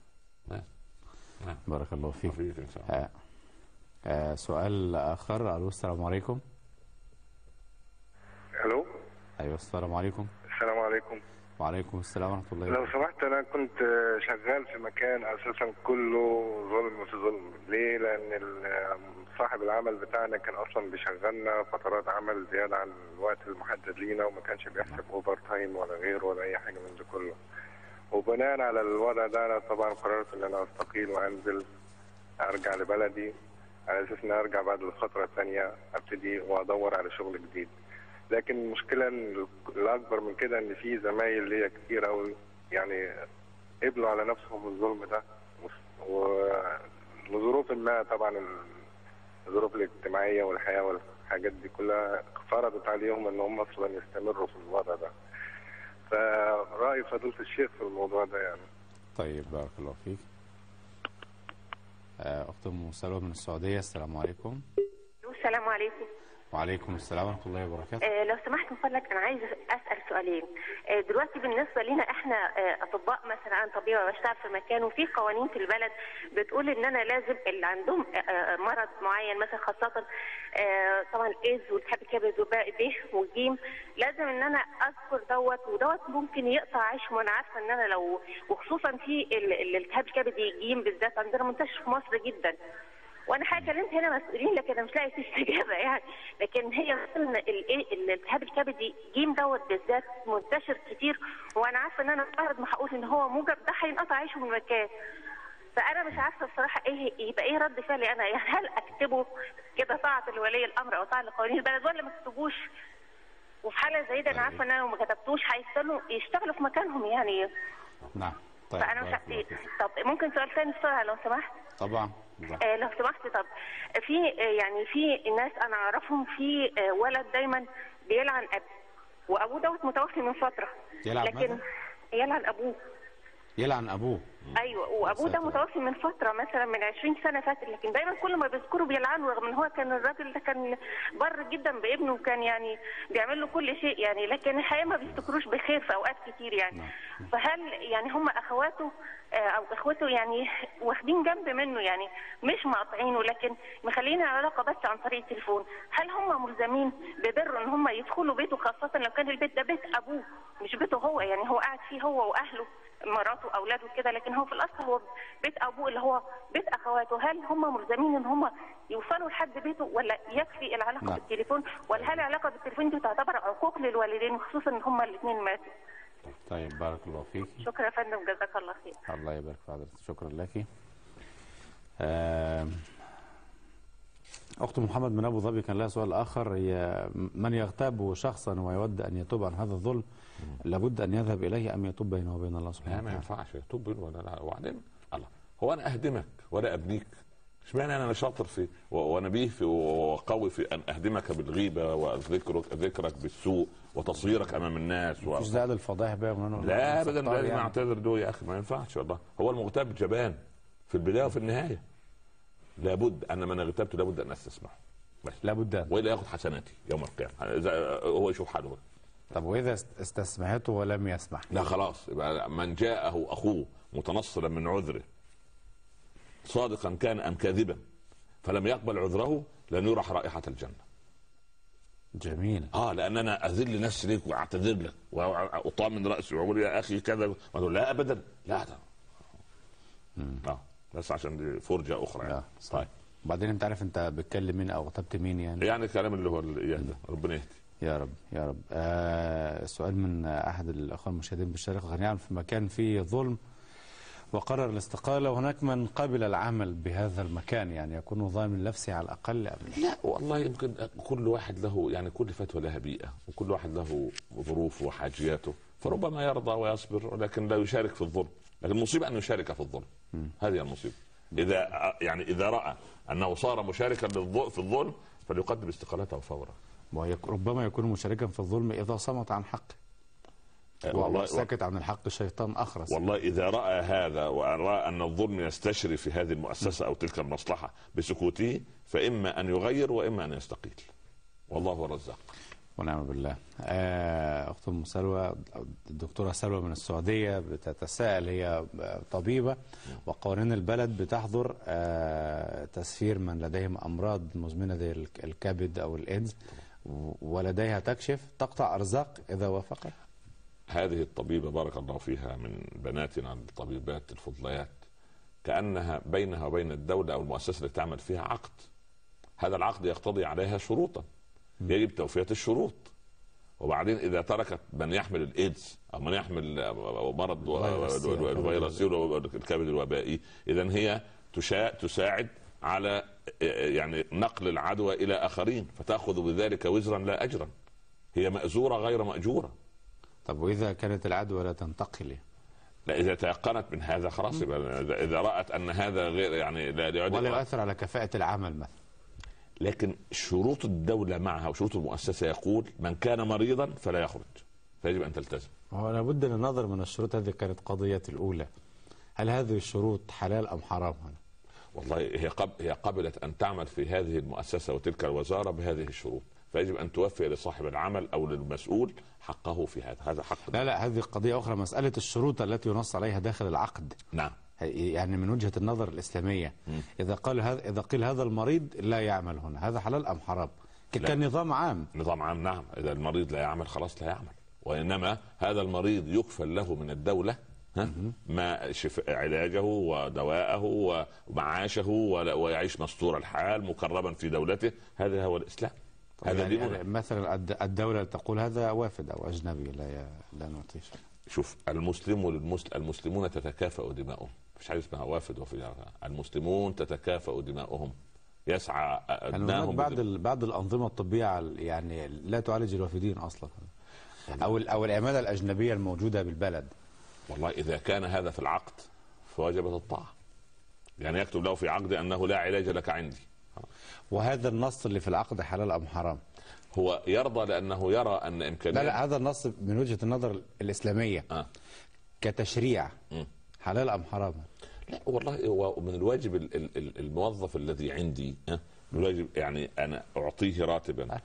بارك الله فيك. فيك إن شاء الله. آه. آه سؤال آخر. ألو السلام عليكم. ألو. أيوة السلام عليكم. السلام عليكم. وعليكم السلام ورحمة الله لو سمحت، أنا كنت شغال في مكان أساسا كله ظلم في ظلم. ليه؟ لأن صاحب العمل بتاعنا كان أصلا بيشغلنا فترات عمل زيادة عن الوقت المحدد لينا، وما كانش بيحسب أوفر تايم ولا غيره ولا أي حاجة من ده كله. وبناء على الوضع ده أنا طبعا قررت إن أنا أستقيل وأنزل أرجع لبلدي، على أساس إن أرجع بعد الفترة الثانية أبتدي وأدور على شغل جديد. لكن المشكلة الأكبر من كده إن في زمايل ليا كتير أوي يعني قبلوا على نفسهم الظلم ده، ولظروف ما طبعا الظروف الاجتماعية والحياة والحاجات دي كلها فرضت عليهم إن هم أصلا يستمروا في الوضع ده. فرأي فضيلة الشيخ في الموضوع ده يعني. طيب بارك الله فيك. أخت أم سلوى من السعودية. السلام عليكم. السلام عليكم. وعليكم السلام ورحمة الله وبركاته. آه لو سمحت من فضلك أنا عايزة أسأل سؤالين. آه دلوقتي بالنسبة لنا إحنا آه أطباء مثلا، أنا طبيبة بشتغل في مكان، وفي قوانين في البلد بتقول إن أنا لازم اللي عندهم آه مرض معين مثلا، خاصة آه طبعا الإيدز والتهاب الكبد وباقي ب وجيم، لازم إن أنا أذكر دوت ودوت ممكن يقطع عيشهم. وأنا عارفة إن أنا لو، وخصوصا في الالتهاب الكبدي جيم بالذات عندنا منتشر في مصر جدا. وانا حاجه كلمت هنا مسؤولين لكن انا مش لاقي فيه استجابه يعني. لكن هي مثلا الالتهاب الكبدي جيم دوت بالذات منتشر كتير، وانا عارفه ان انا مجرد ما هقول ان هو موجب ده هينقطع عيشه من المكان. فانا مش عارفه بصراحه ايه يبقى ايه رد فعلي انا، يعني هل اكتبه كده طاعه لولي الامر او طاعه لقوانين البلد، ولا ما اكتبوش؟ وفي حاله زي ده انا عارفه ان انا لو ما كتبتوش هيفضلوا يشتغلوا في مكانهم يعني. نعم. طيب فانا مش عارفه. طب ممكن سؤال ثاني بسرعه لو سمحت؟ طبعا. آه لو سمحت. طب في آه يعني في ناس انا اعرفهم، في آه ولد دايما بيلعن ابوه، وابوه دوت متوفي من فتره. يلعن لكن ماذا؟ يلعن ابوه. يلعن ابوه. ايوه، وابوه ده متوفي من فتره مثلا من عشرين سنه فاتت، لكن دايما كل ما بيذكروا بيلعنوا، رغم ان هو كان الراجل ده كان بر جدا بابنه، وكان يعني بيعمل له كل شيء يعني، لكن الحقيقه ما بيفتكروش بخير في اوقات كتير يعني. فهل يعني هم اخواته او اخوته يعني واخدين جنب منه، يعني مش مقاطعينه لكن مخلين العلاقه بس عن طريق التليفون، هل هم ملزمين ببر ان هم يدخلوا بيته، خاصه لو كان البيت ده بيت ابوه مش بيته هو، يعني هو قاعد فيه هو واهله مراته واولاده كده، لكن هو في الاصل هو بيت ابوه اللي هو بيت اخواته. هل هم ملزمين ان هم يوصلوا لحد بيته، ولا يكفي العلاقه نعم. بالتليفون؟ ولا هل العلاقه بالتليفون دي تعتبر عقوق للوالدين، وخصوصا ان هم الاثنين ماتوا؟ طيب بارك الله فيك. شكرا يا فندم، جزاك الله خير. الله يبارك في حضرتك. شكرا لك. آه أخت محمد من أبو ظبي كان لها سؤال آخر. هي من يغتاب شخصا ويود أن يتوب عن هذا الظلم لابد أن يذهب إليه أم يتوب بينه وبين الله سبحانه وتعالى؟ لا ما ينفعش يتوب بينه ولا لا. وبعدين الله هو أنا أهدمك ولا أبنيك؟ اشمعنى أنا شاطر في ونبيه في وقوي في أن أهدمك بالغيبة وذكرك ذكرك بالسوء وتصويرك أمام الناس و... مش زاد الفضائح بقى من لا أبدا. لازم يعني. أعتذر له يا أخي، ما ينفعش والله. هو المغتاب جبان في البداية وفي النهاية. لابد أن من اغتبته لابد أن أستسمحه بس. لابد وإلا يأخذ حسناتي يوم القيامة، هو يشوف حاله. طب وإذا استسمحته ولم يسمح؟ لا خلاص، يبقى من جاءه أخوه متنصلا من عذره صادقا كان أم كاذبا فلم يقبل عذره لن يرح رائحة الجنة. جميل. اه لان انا اذل نفسي ليك واعتذر لك واطامن راسي واقول يا اخي كذا، واقول لا ابدا لا ده اه بس عشان دي فرجه اخرى يعني. طيب بعدين انت عارف انت بتكلم مين او خطبت مين يعني؟ يعني الكلام اللي هو الاياه ده ربنا يهدي. يا رب يا رب. آه سؤال من احد الاخوان المشاهدين بالشارقه: كان يعمل في مكان فيه ظلم وقرر الاستقاله، وهناك من قبل العمل بهذا المكان، يعني يكون ضامن نفسه على الاقل أم لا؟ لا والله يمكن كل واحد له يعني كل فتوى لها بيئه وكل واحد له ظروفه وحاجياته، فربما يرضى ويصبر ولكن لا يشارك في الظلم. لكن المصيبه ان يشارك في الظلم. م. هذه المصيبه. اذا يعني اذا راى انه صار مشاركا في الظلم فليقدم استقالته فورا. ربما يكون مشاركا في الظلم اذا صمت عن حقه. والله سكت عن الحق شيطان اخرس. والله اذا راى هذا وراى ان الظلم يستشري في هذه المؤسسه او تلك المصلحه بسكوته فاما ان يغير واما ان يستقيل. والله هو الرزاق. ونعم بالله. اخت ام سلوى، الدكتوره سلوى من السعوديه بتتساءل، هي طبيبه وقوانين البلد بتحظر تسفير من لديهم امراض مزمنه زي الكبد او الايدز، ولديها تكشف تقطع ارزاق اذا وافقت. هذه الطبيبه بارك الله فيها من بناتنا الطبيبات الفضليات، كانها بينها وبين الدوله او المؤسسه اللي تعمل فيها عقد. هذا العقد يقتضي عليها شروطا، يجب توفيه الشروط. وبعدين اذا تركت من يحمل الايدز او من يحمل مرض الفيروسي الكبد الوبائي، اذا هي تساعد على يعني نقل العدوى الى اخرين، فتاخذ بذلك وزرا لا اجرا. هي مأزوره غير مأجوره. طب واذا كانت العدوى لا تنتقل؟ لا اذا تيقنت من هذا خلاص، اذا رأت ان هذا غير يعني لا يعد ولا يؤثر على كفاءة العمل مثلا. لكن شروط الدولة معها وشروط المؤسسة يقول من كان مريضا فلا يخرج، فيجب ان تلتزم. هو لابد من النظر من الشروط. هذه كانت قضية الاولى، هل هذه الشروط حلال ام حرام هنا؟ والله هي قب... هي قبلت ان تعمل في هذه المؤسسة وتلك الوزارة بهذه الشروط، فيجب ان توفي لصاحب العمل او للمسؤول حقه في هذا. هذا حق. لا لا هذه قضية اخرى، مسألة الشروط التي ينص عليها داخل العقد. نعم. يعني من وجهة النظر الإسلامية، م. إذا قال هذا إذا قيل هذا المريض لا يعمل هنا، هذا حلال أم حرام؟ كان نظام عام. نظام عام نعم. إذا المريض لا يعمل خلاص لا يعمل، وإنما هذا المريض يكفل له من الدولة ها ما شفاء علاجه ودواءه ومعاشه ويعيش مستور الحال مكرما في دولته. هذا هو الإسلام. هذا يعني يعني مثلا الدولة تقول هذا وافد أو أجنبي لا لا نعطيه. شوف المسلم والمسلم المسلمون تتكافأ دماؤهم، مش حاجه اسمها وافد وفي. المسلمون تتكافأ دماؤهم، يسعى ابنائهم. بعض بعض الانظمه الطبيه يعني لا تعالج الوافدين اصلا، او او العماله الاجنبيه الموجوده بالبلد. والله اذا كان هذا في العقد فوجبت الطاعه، يعني يكتب له في عقد انه لا علاج لك عندي. وهذا النص اللي في العقد حلال ام حرام؟ هو يرضى لأنه يرى أن إمكانية. لا لا هذا النص من وجهة النظر الإسلامية آه. كتشريع م. حلال أم حرام؟ لا والله هو من الواجب الموظف الذي عندي آه. من الواجب يعني أنا أعطيه راتبا آه.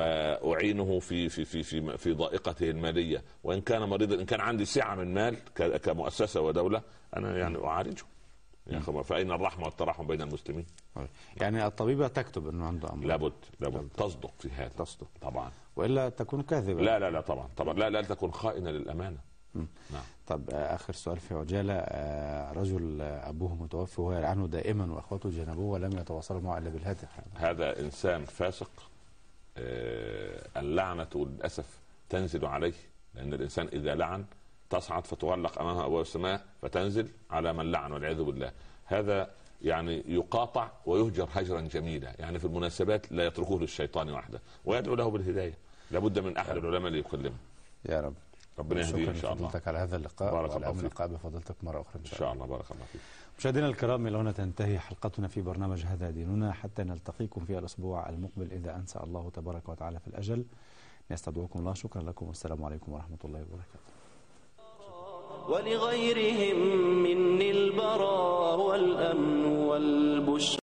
وأعينه في في في في في ضائقته المالية، وإن كان مريضا إن كان عندي سعة من مال كمؤسسة ودولة أنا يعني أعالجه. يعني فأين الرحمة والتراحم بين المسلمين؟ يعني الطبيبة تكتب انه عنده امراض. لابد لابد تصدق في هذا. تصدق طبعا، والا تكون كاذبة. لا لا لا طبعا طبعا لا لا تكون خائنة للأمانة. م. نعم. طب اخر سؤال في عجالة: رجل ابوه متوفي وهو يلعنه دائما واخوته جنبوه ولم يتواصلوا معه الا بالهاتف. هذا انسان فاسق. اللعنة للاسف تنزل عليه، لان الانسان اذا لعن تصعد فتغلق امامها ابواب السماء فتنزل على من لعن والعياذ بالله. هذا يعني يقاطع ويهجر هجرا جميلا، يعني في المناسبات لا يتركوه للشيطان وحده، ويدعو له بالهدايه. لابد من احد العلماء اللي يكلمه. يا رب ربنا يهديه ان شاء الله. شكرا على هذا اللقاء، بارك الله فيك. اللقاء بفضلتك مره اخرى ان شاء, إن شاء الله. بارك الله فيك. مشاهدينا الكرام، الى هنا تنتهي حلقتنا في برنامج هذا ديننا، حتى نلتقيكم في الاسبوع المقبل اذا انسى الله تبارك وتعالى في الاجل. نستودعكم الله. شكرا لكم والسلام عليكم ورحمه الله وبركاته. ولغيرهم مني البراء والأمن والبشرى.